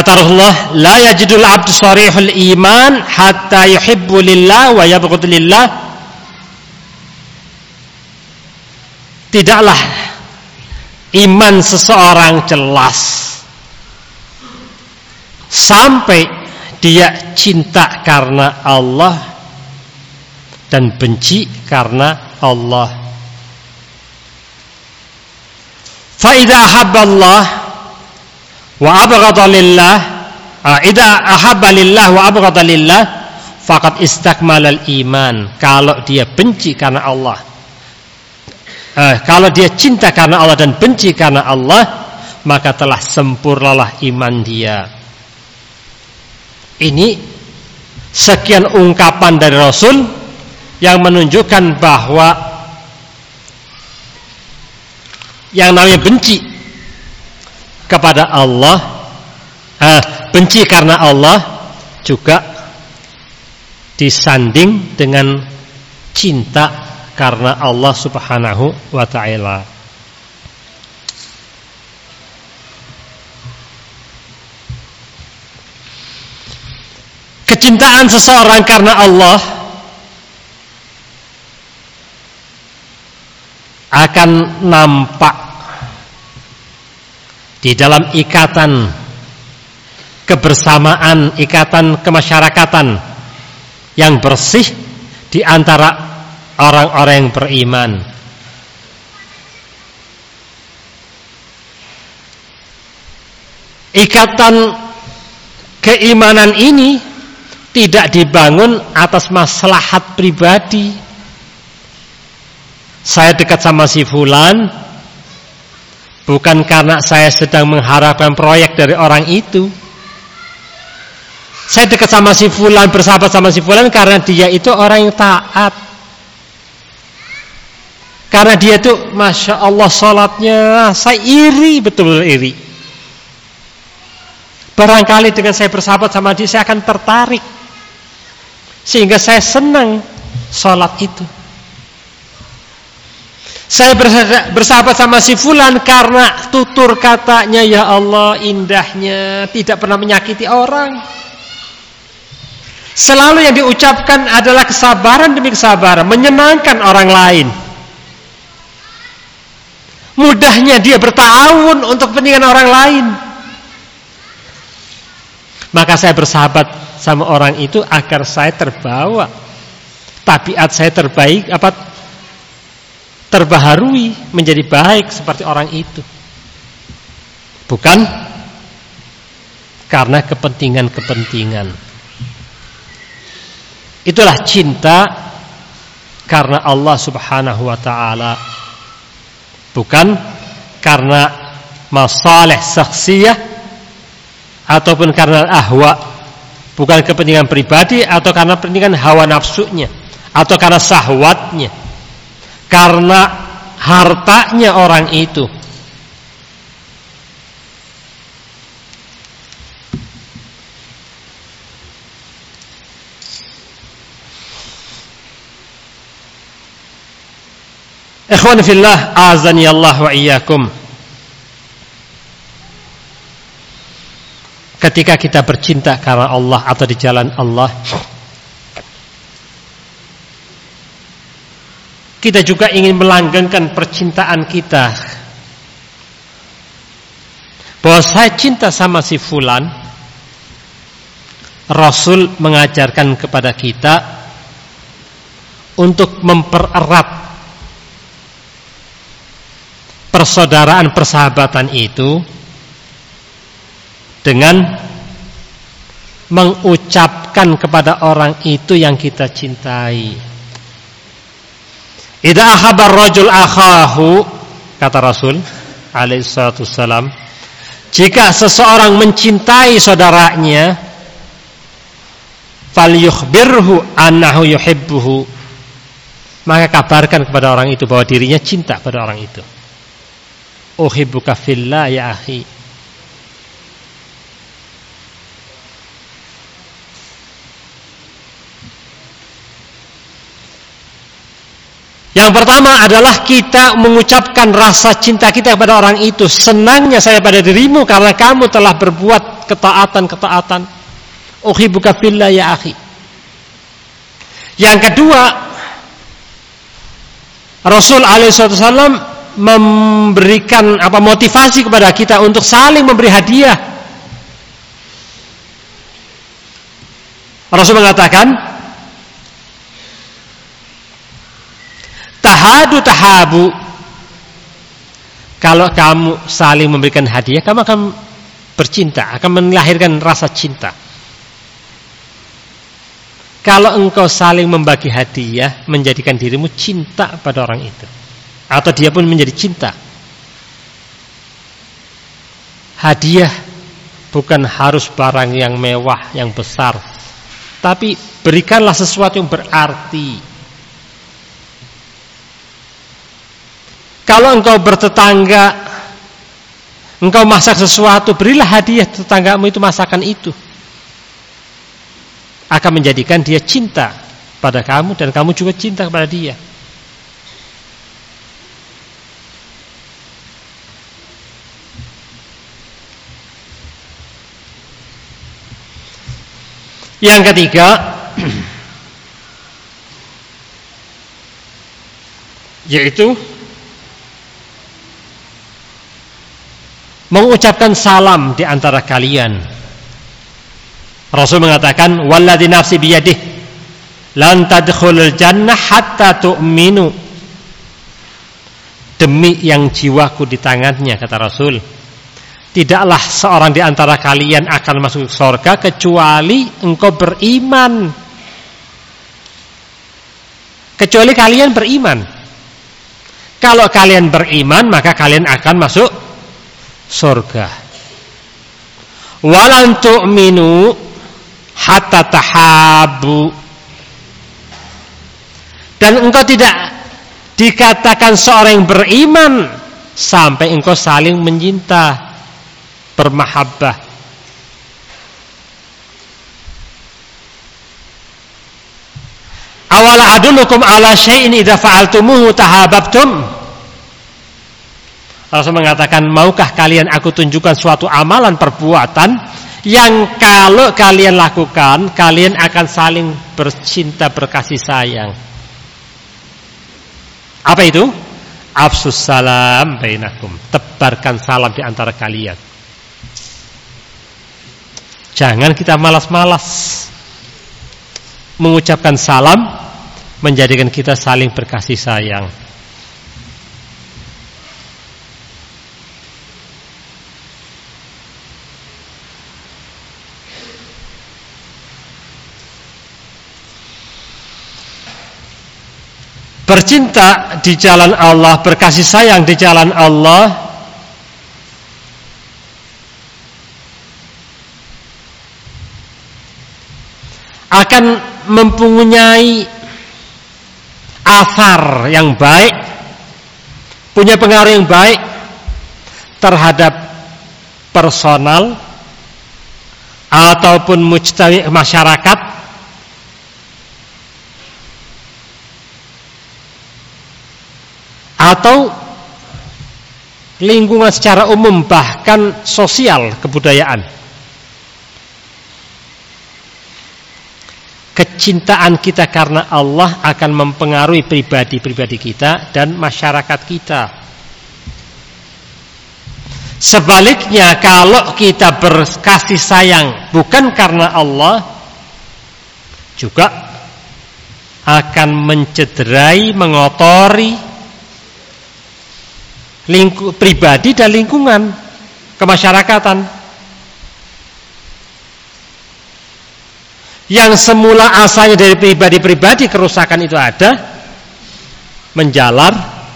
Kata Rasulullah, la yajidul abdu sharihul iman hatta yuhibbu lillah wa yabghud lillah. Tidaklah iman seseorang jelas sampai dia cinta karena Allah dan benci karena Allah. Fa idza ahabba Allah wa abghada lillah, idza ahabba lillah wa abghada lillah faqad istakmalal iman. Kalau dia benci karena Allah, kalau dia cinta karena Allah dan benci karena Allah, maka telah sempurnalah iman dia. Ini sekian ungkapan dari Rasul yang menunjukkan bahwa yang namanya benci kepada Allah, benci karena Allah juga disanding dengan cinta karena Allah Subhanahu wa ta'ala. Kecintaan seseorang karena Allah akan nampak di dalam ikatan kebersamaan, ikatan kemasyarakatan yang bersih di antara orang-orang yang beriman. Ikatan keimanan ini tidak dibangun atas maslahat pribadi. Saya dekat sama si fulan bukan karena saya sedang mengharapkan proyek dari orang itu. Saya dekat sama si fulan, bersahabat sama si fulan karena dia itu orang yang taat. Karena dia tuh Masya Allah sholatnya, saya iri, betul iri. Barangkali dengan saya bersahabat sama dia, saya akan tertarik, sehingga saya senang sholat itu. Saya bersahabat sama si fulan karena tutur katanya ya Allah indahnya, tidak pernah menyakiti orang. Selalu yang diucapkan adalah kesabaran demi kesabaran, menyenangkan orang lain. Mudahnya dia bertahun untuk kepentingan orang lain. Maka saya bersahabat sama orang itu agar saya terbawa, tabiat saya terbaharui menjadi baik seperti orang itu. Bukan karena kepentingan-kepentingan. Itulah cinta karena Allah Subhanahu wa ta'ala, bukan karena masalah syakhsiyah ataupun karena ahwa, bukan kepentingan pribadi atau karena kepentingan hawa nafsunya atau karena syahwatnya, karena hartanya orang itu. Ikhwan fillah, azani Allah wa iyyakum. Ketika kita bercinta karena Allah atau di jalan Allah, kita juga ingin melanggengkan percintaan kita. Bahwa saya cinta sama si fulan, Rasul mengajarkan kepada kita untuk mempererat persaudaraan persahabatan itu dengan mengucapkan kepada orang itu yang kita cintai. Idza ahabba ar-rajul akhahu, kata Rasul alaihi salatu wassalam, jika seseorang mencintai saudaranya, falyukhbirhu annahu yuhibbuhu, maka kabarkan kepada orang itu bahwa dirinya cinta pada orang itu. Uhibbuka fillah ya akhi. Yang pertama adalah kita mengucapkan rasa cinta kita kepada orang itu. Senangnya saya pada dirimu karena kamu telah berbuat ketaatan. Uhibbuka fillah ya akhi. Yang kedua, Rasul alaihissalam memberikan motivasi kepada kita untuk saling memberi hadiah. Rasul mengatakan, tahabu. Kalau kamu saling memberikan hadiah, kamu akan bercinta, akan melahirkan rasa cinta. Kalau engkau saling membagi hadiah, menjadikan dirimu cinta pada orang itu, atau dia pun menjadi cinta. Hadiah bukan harus barang yang mewah, yang besar, tapi berikanlah sesuatu yang berarti. Kalau engkau bertetangga, engkau masak sesuatu, berilah hadiah tetanggamu itu masakan itu. Akan menjadikan dia cinta pada kamu dan kamu juga cinta kepada dia. Yang ketiga, yaitu mengucapkan salam di antara kalian. Rasul mengatakan, walladzi nafsi biyadihi lan tadkhulul jannah hatta tu'minu. Demi yang jiwaku di tangannya, kata Rasul, tidaklah seorang di antara kalian akan masuk surga kecuali engkau beriman. Kecuali kalian beriman. Kalau kalian beriman, maka kalian akan masuk surga. Walan tu'minu hatta tahabu. Dan engkau tidak dikatakan seorang yang beriman sampai engkau saling mencinta, bermahabbah. Awala adullukum ala syai'in idza fa'altumuhu tahabbtum. Rasul mengatakan, maukah kalian aku tunjukkan suatu amalan perbuatan yang kalau kalian lakukan, kalian akan saling bercinta, berkasih sayang. Apa itu? Afsus salam bainakum. Tebarkan salam di antara kalian. Jangan kita malas-malas mengucapkan salam, menjadikan kita saling berkasih sayang. Bercinta di jalan Allah, berkasih sayang di jalan Allah akan mempunyai athar yang baik, punya pengaruh yang baik terhadap personal ataupun mujtama' masyarakat, atau lingkungan secara umum, bahkan sosial, kebudayaan. Kecintaan kita karena Allah akan mempengaruhi pribadi-pribadi kita dan masyarakat kita. Sebaliknya, kalau kita berkasih sayang bukan karena Allah, juga akan mencederai, mengotori pribadi dan lingkungan kemasyarakatan. Yang semula asalnya dari pribadi-pribadi kerusakan itu ada, menjalar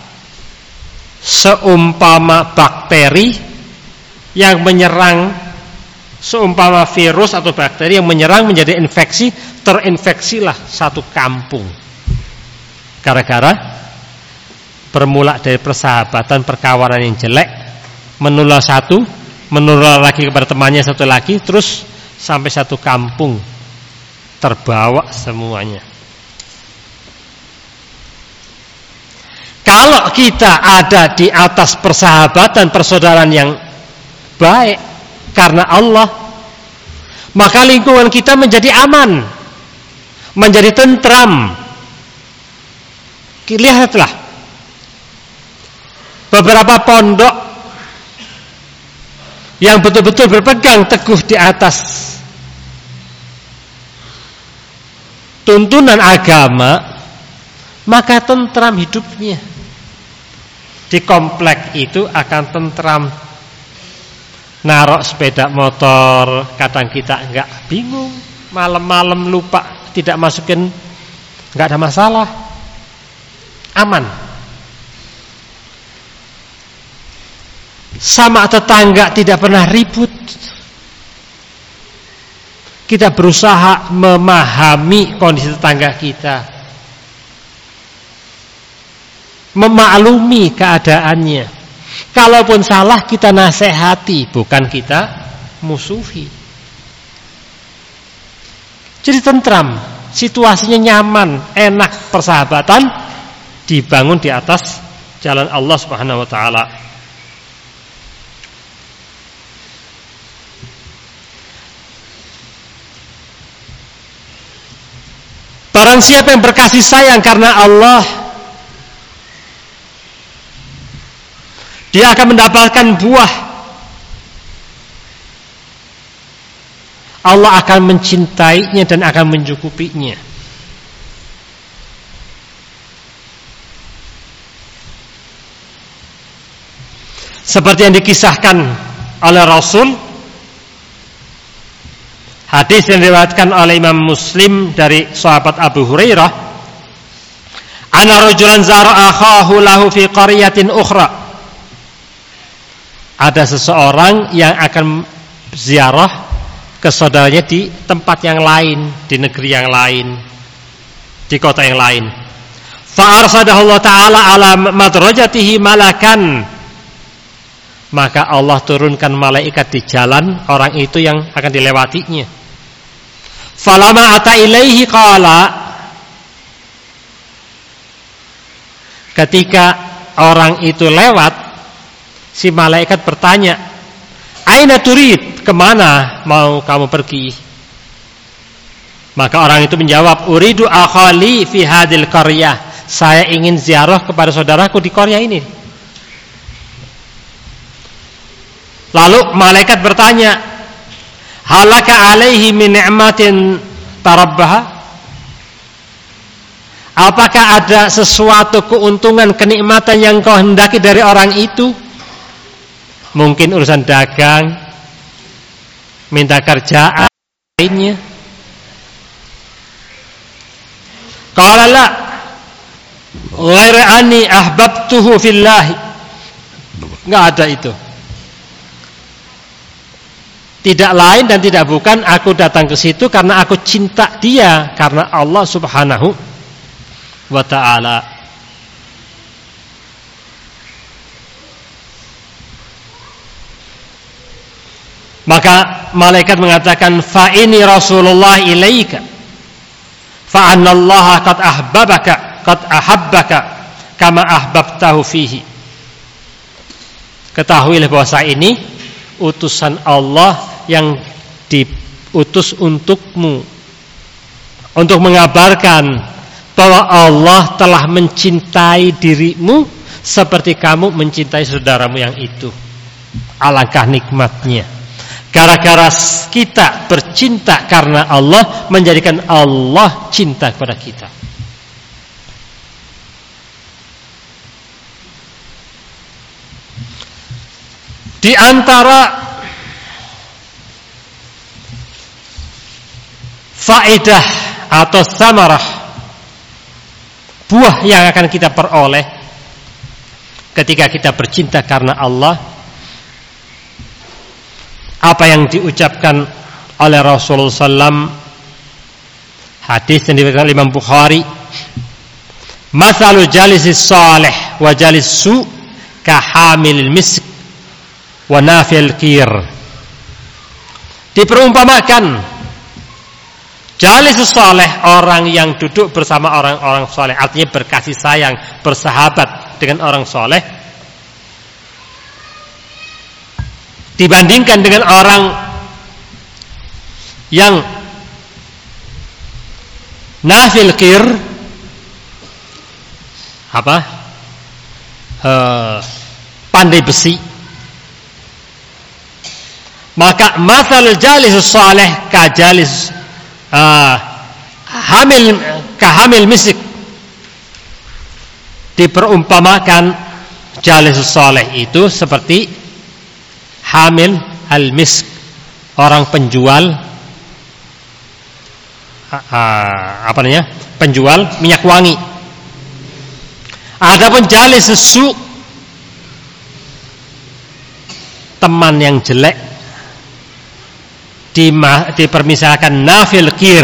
seumpama bakteri yang menyerang, seumpama virus atau bakteri yang menyerang menjadi infeksi, terinfeksilah satu kampung. Gara-gara bermula dari persahabatan, perkawanan yang jelek, menular satu, menular lagi kepada temannya satu lagi, terus sampai satu kampung terbawa semuanya. Kalau kita ada di atas persahabatan, persaudaraan yang baik karena Allah, maka lingkungan kita menjadi aman, menjadi tentram. Lihatlah beberapa pondok yang betul-betul berpegang teguh di atas tuntunan agama, maka tentram hidupnya. Di komplek itu akan tentram. Narok sepeda motor, kadang kita enggak bingung, malam-malam lupa tidak masukin, enggak ada masalah, aman. Sama tetangga tidak pernah ribut. Kita berusaha memahami kondisi tetangga kita, memaklumi keadaannya. Kalaupun salah kita nasihati, bukan kita musuhi. Jadi tentram, situasinya nyaman, enak, persahabatan dibangun di atas jalan Allah Subhanahu wa taala. Barang siapa yang berkasih sayang karena Allah, dia akan mendapatkan buah. Allah akan mencintainya dan akan mencukupinya. Seperti yang dikisahkan oleh Rasul, hadis yang diriwayatkan oleh Imam Muslim dari sahabat Abu Hurairah, anna rajulan zara akhahu lahu fi qaryatin ukhra. Ada seseorang yang akan ziarah ke saudaranya di tempat yang lain, di negeri yang lain, di kota yang lain. Fa arsadahu Allah taala ala madrajatihi malakan. Maka Allah turunkan malaikat di jalan orang itu yang akan dilewatinya. Falama ata ilaihi qala, ketika orang itu lewat, si malaikat bertanya, aina turid, kemana mau kamu pergi? Maka orang itu menjawab, uridu akhali fi hadil qaryah, saya ingin ziarah kepada saudaraku di Korea ini. Lalu malaikat bertanya, halaka alaihi min ni'matin tarabbaha, apakah ada sesuatu keuntungan, kenikmatan yang kau hendaki dari orang itu? Mungkin urusan dagang, minta kerjaan lainnya. Qala la, ghaira anni ahbabtuhu fillahi. Enggak ada itu. Tidak lain dan tidak bukan aku datang ke situ karena aku cinta dia, karena Allah Subhanahu wa taala. Maka malaikat mengatakan, fa ini Rasulullah ilaika, fa anallaha qad ahbabaka, qad ahabbaka kama ahbabtahu fihi. Ketahuilah bahwa saya ini utusan Allah yang diutus untukmu, untuk mengabarkan bahwa Allah telah mencintai dirimu seperti kamu mencintai saudaramu yang itu. Alangkah nikmatnya. Gara-gara kita bercinta karena Allah, menjadikan Allah cinta kepada kita. Di antara faedah atau samarah, buah yang akan kita peroleh ketika kita bercinta karena Allah, apa yang diucapkan oleh Rasulullah SAW, hadis yang diriwayatkan oleh Imam Bukhari, mathalu jalisis salih wa jalis su kahamil misk wa nafil kir. Diperumpamakan jalisus salih, orang yang duduk bersama orang-orang saleh, artinya berkasih sayang, bersahabat dengan orang saleh, dibandingkan dengan orang yang nafil qir pandai besi, maka mathal jalis salih ka jalis hamil misik, diperumpamakan jalis salih itu seperti hamil al-misk, orang penjual penjual minyak wangi. Adapun jalis sesu, teman yang jelek, dipermisalkan nafil qir,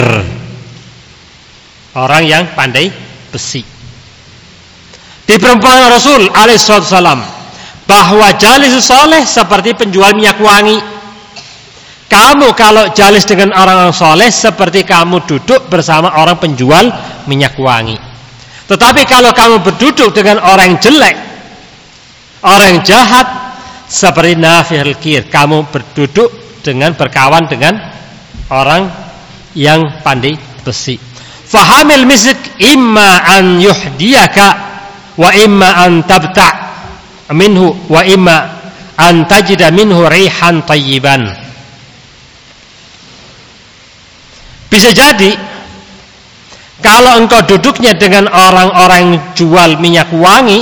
orang yang pandai besi. Diperumpamakan Rasul alaihissalam bahwa jalis saleh seperti penjual minyak wangi. Kamu kalau jalis dengan orang soleh seperti kamu duduk bersama orang penjual minyak wangi. Tetapi kalau kamu berduduk dengan orang jelek, orang jahat, seperti nafil qir, kamu berduduk dengan berkawan dengan orang yang pandai besi. Fahamil misik imma an yuhdiyaka wa imma an tabta' minhu wa imma an tajida minhu rihan tayyiban. Bisa jadi kalau engkau duduknya dengan orang-orang jual minyak wangi,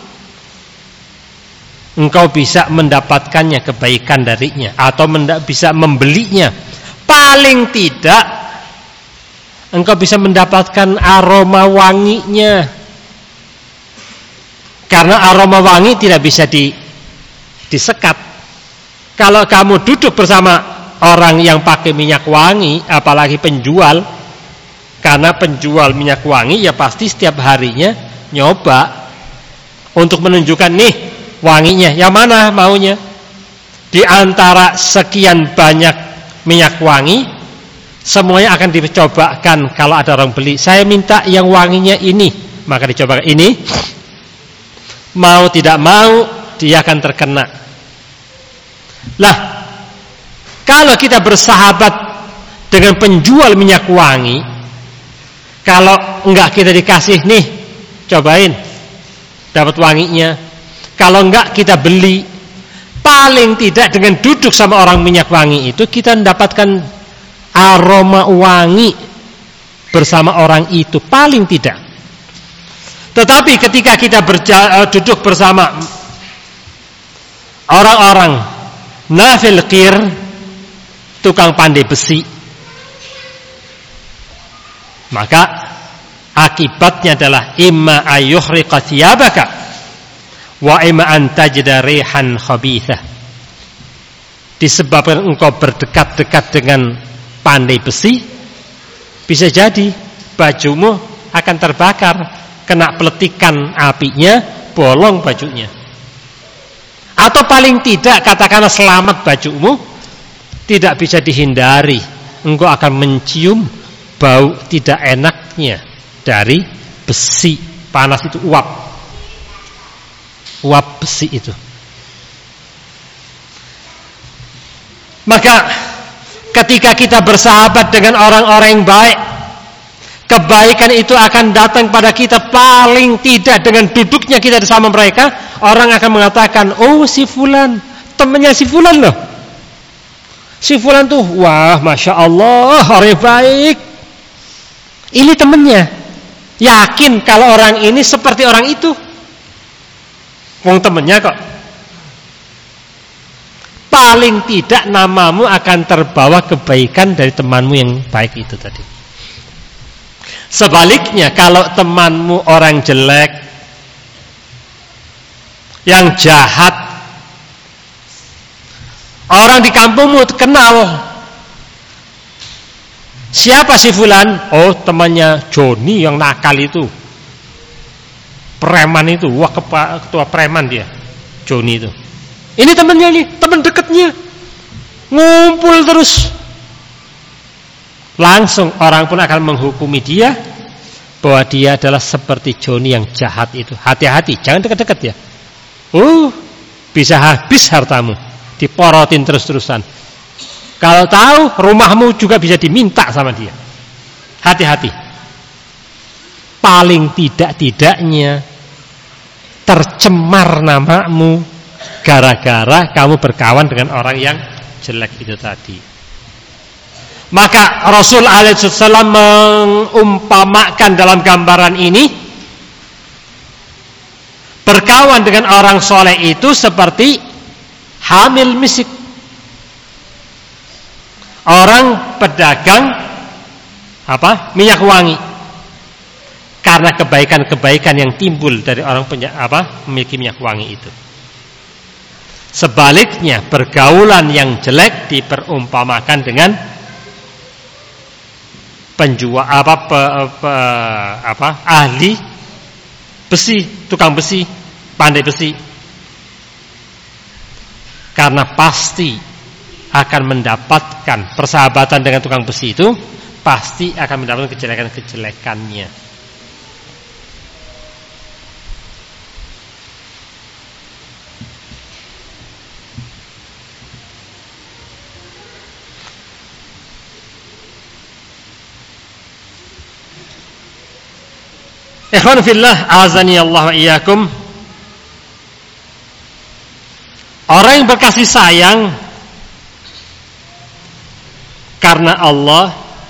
engkau bisa mendapatkannya kebaikan darinya atau bisa membelinya. Paling tidak engkau bisa mendapatkan aroma wanginya. Karena aroma wangi tidak bisa disekat. Kalau kamu duduk bersama orang yang pakai minyak wangi, apalagi penjual, karena penjual minyak wangi ya pasti setiap harinya nyoba untuk menunjukkan nih wanginya, yang mana maunya. Di antara sekian banyak minyak wangi, semuanya akan dicobakan. Kalau ada orang beli, saya minta yang wanginya ini, maka dicobakan ini. Mau tidak mau dia akan terkena. Lah, kalau kita bersahabat dengan penjual minyak wangi, kalau enggak kita dikasih nih, cobain, dapat wanginya. Kalau enggak kita beli. Paling tidak dengan duduk sama orang minyak wangi itu kita mendapatkan aroma wangi bersama orang itu, paling tidak. Tetapi ketika kita duduk bersama orang-orang nafil qir, tukang pandai besi, maka akibatnya adalah imma ayyuhriqa thiyabaka wa imma an tajida rihan khabithah. Disebabkan engkau berdekat-dekat dengan pandai besi, bisa jadi bajumu akan terbakar, kena peletikan apinya, bolong bajunya. Atau paling tidak katakanlah selamat bajumu, tidak bisa dihindari, engkau akan mencium bau tidak enaknya dari besi panas itu, uap besi itu. Maka ketika kita bersahabat dengan orang-orang yang baik, kebaikan itu akan datang pada kita. Paling tidak dengan duduknya kita bersama mereka, orang akan mengatakan, oh si fulan, temannya si fulan loh, si fulan tuh, wah masya Allah orang baik. Ini temennya. Yakin kalau orang ini seperti orang itu. Wong temennya kok. Paling tidak namamu akan terbawa kebaikan dari temanmu yang baik itu tadi. Sebaliknya kalau temanmu orang jelek, yang jahat, orang di kampungmu kenal, siapa si fulan? Oh temannya Joni yang nakal itu, preman itu, wah ketua preman dia, Joni itu. Ini temannya nih, teman dekatnya, ngumpul terus. Langsung orang pun akan menghukumi dia bahwa dia adalah seperti Joni yang jahat itu. Hati-hati, jangan dekat-dekat ya. Bisa habis hartamu, diporotin terus-terusan. Kalau tahu, rumahmu juga bisa diminta sama dia. Hati-hati. Paling tidak-tidaknya tercemar namamu gara-gara kamu berkawan dengan orang yang jelek itu tadi. Maka Rasul alaihissalam mengumpamakan dalam gambaran ini, berkawan dengan orang soleh itu seperti hamil misik. Orang pedagang minyak wangi, karena kebaikan-kebaikan yang timbul dari orang memiliki minyak wangi itu. Sebaliknya, pergaulan yang jelek diperumpamakan dengan penjual ahli besi, tukang besi, pandai besi. Karena pasti akan mendapatkan persahabatan dengan tukang besi itu, pasti akan mendapatkan kejelekan-kejelekannya. Ikhwan fillah, azani Allah wa iyyakum. Orang yang berkasih sayang karena Allah,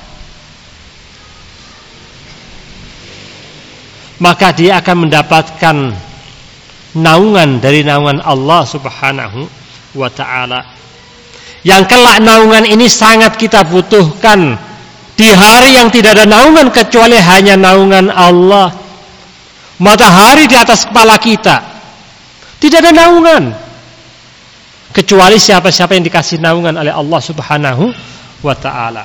maka dia akan mendapatkan naungan dari naungan Allah Subhanahu wa ta'ala. Yang kelak naungan ini sangat kita butuhkan di hari yang tidak ada naungan kecuali hanya naungan Allah. Matahari di atas kepala kita, tidak ada naungan kecuali siapa-siapa yang dikasih naungan oleh Allah Subhanahu wa ta'ala.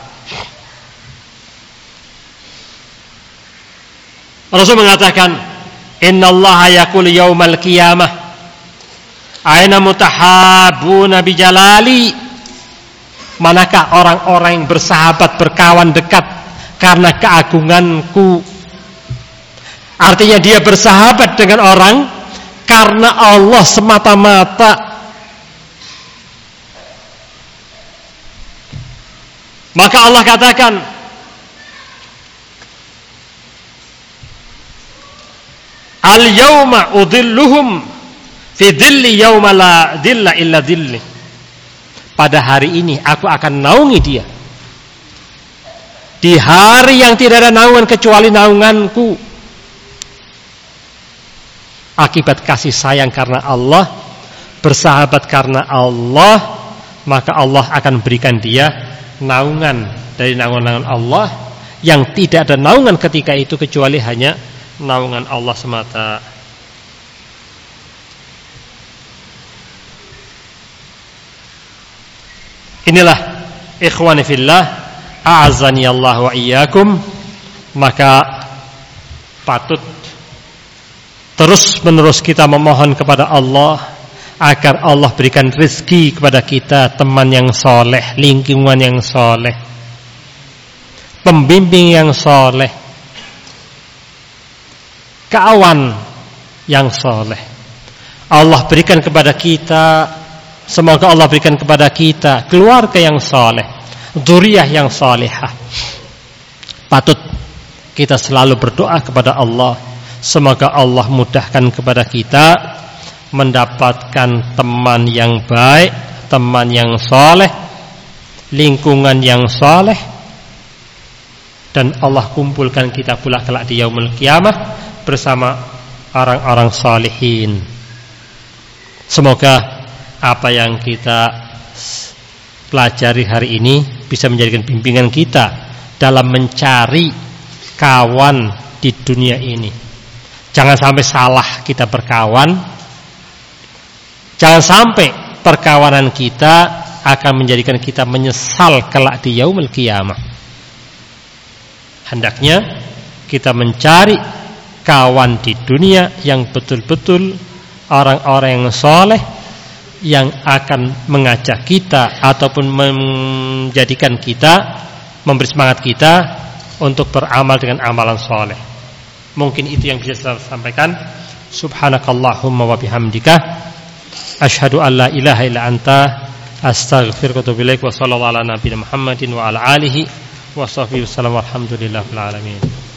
Rasul mengatakan, innallaha yaqulu yaumal qiyamah aina mutahabuna bijalali. Manakah orang-orang yang bersahabat, berkawan dekat karena keagunganku? Artinya dia bersahabat dengan orang karena Allah semata-mata. Maka Allah katakan, al-yawma udhilluhum fi dhilli yawma la dhilla illa dhilli. Pada hari ini aku akan naungi dia di hari yang tidak ada naungan kecuali naunganku. Akibat kasih sayang karena Allah, bersahabat karena Allah, maka Allah akan berikan dia naungan dari naungan Allah yang tidak ada naungan ketika itu kecuali hanya naungan Allah semata. Inilah ikhwani fillah, a'azani Allah wa iyyakum. Maka patut terus menerus kita memohon kepada Allah agar Allah berikan rezeki kepada kita teman yang soleh, lingkungan yang soleh, pembimbing yang soleh, kawan yang soleh. Allah berikan kepada kita, semoga Allah berikan kepada kita keluarga yang soleh, dzurriyyah yang solehah. Patut kita selalu berdoa kepada Allah, semoga Allah mudahkan kepada kita mendapatkan teman yang baik, teman yang soleh, lingkungan yang soleh, dan Allah kumpulkan kita pula kelak di yaumul qiyamah bersama orang-orang salihin. Semoga apa yang kita pelajari hari ini bisa menjadikan bimbingan kita dalam mencari kawan di dunia ini. Jangan sampai salah kita berkawan. Jangan sampai perkawanan kita akan menjadikan kita menyesal kelak di yaumul qiyamah. Hendaknya kita mencari kawan di dunia yang betul-betul orang-orang yang soleh, yang akan mengajak kita ataupun menjadikan kita, memberi semangat kita untuk beramal dengan amalan soleh. Mungkin itu yang bisa saya sampaikan. Subhanakallahumma wa bihamdika asyhadu an la ilaha illa anta Astaghfiruka wa atubu ilaik. Wa sallallahu ala nabiyina Muhammadin wa ala alihi wa sahbihi wasallam. Alhamdulillahil alamin.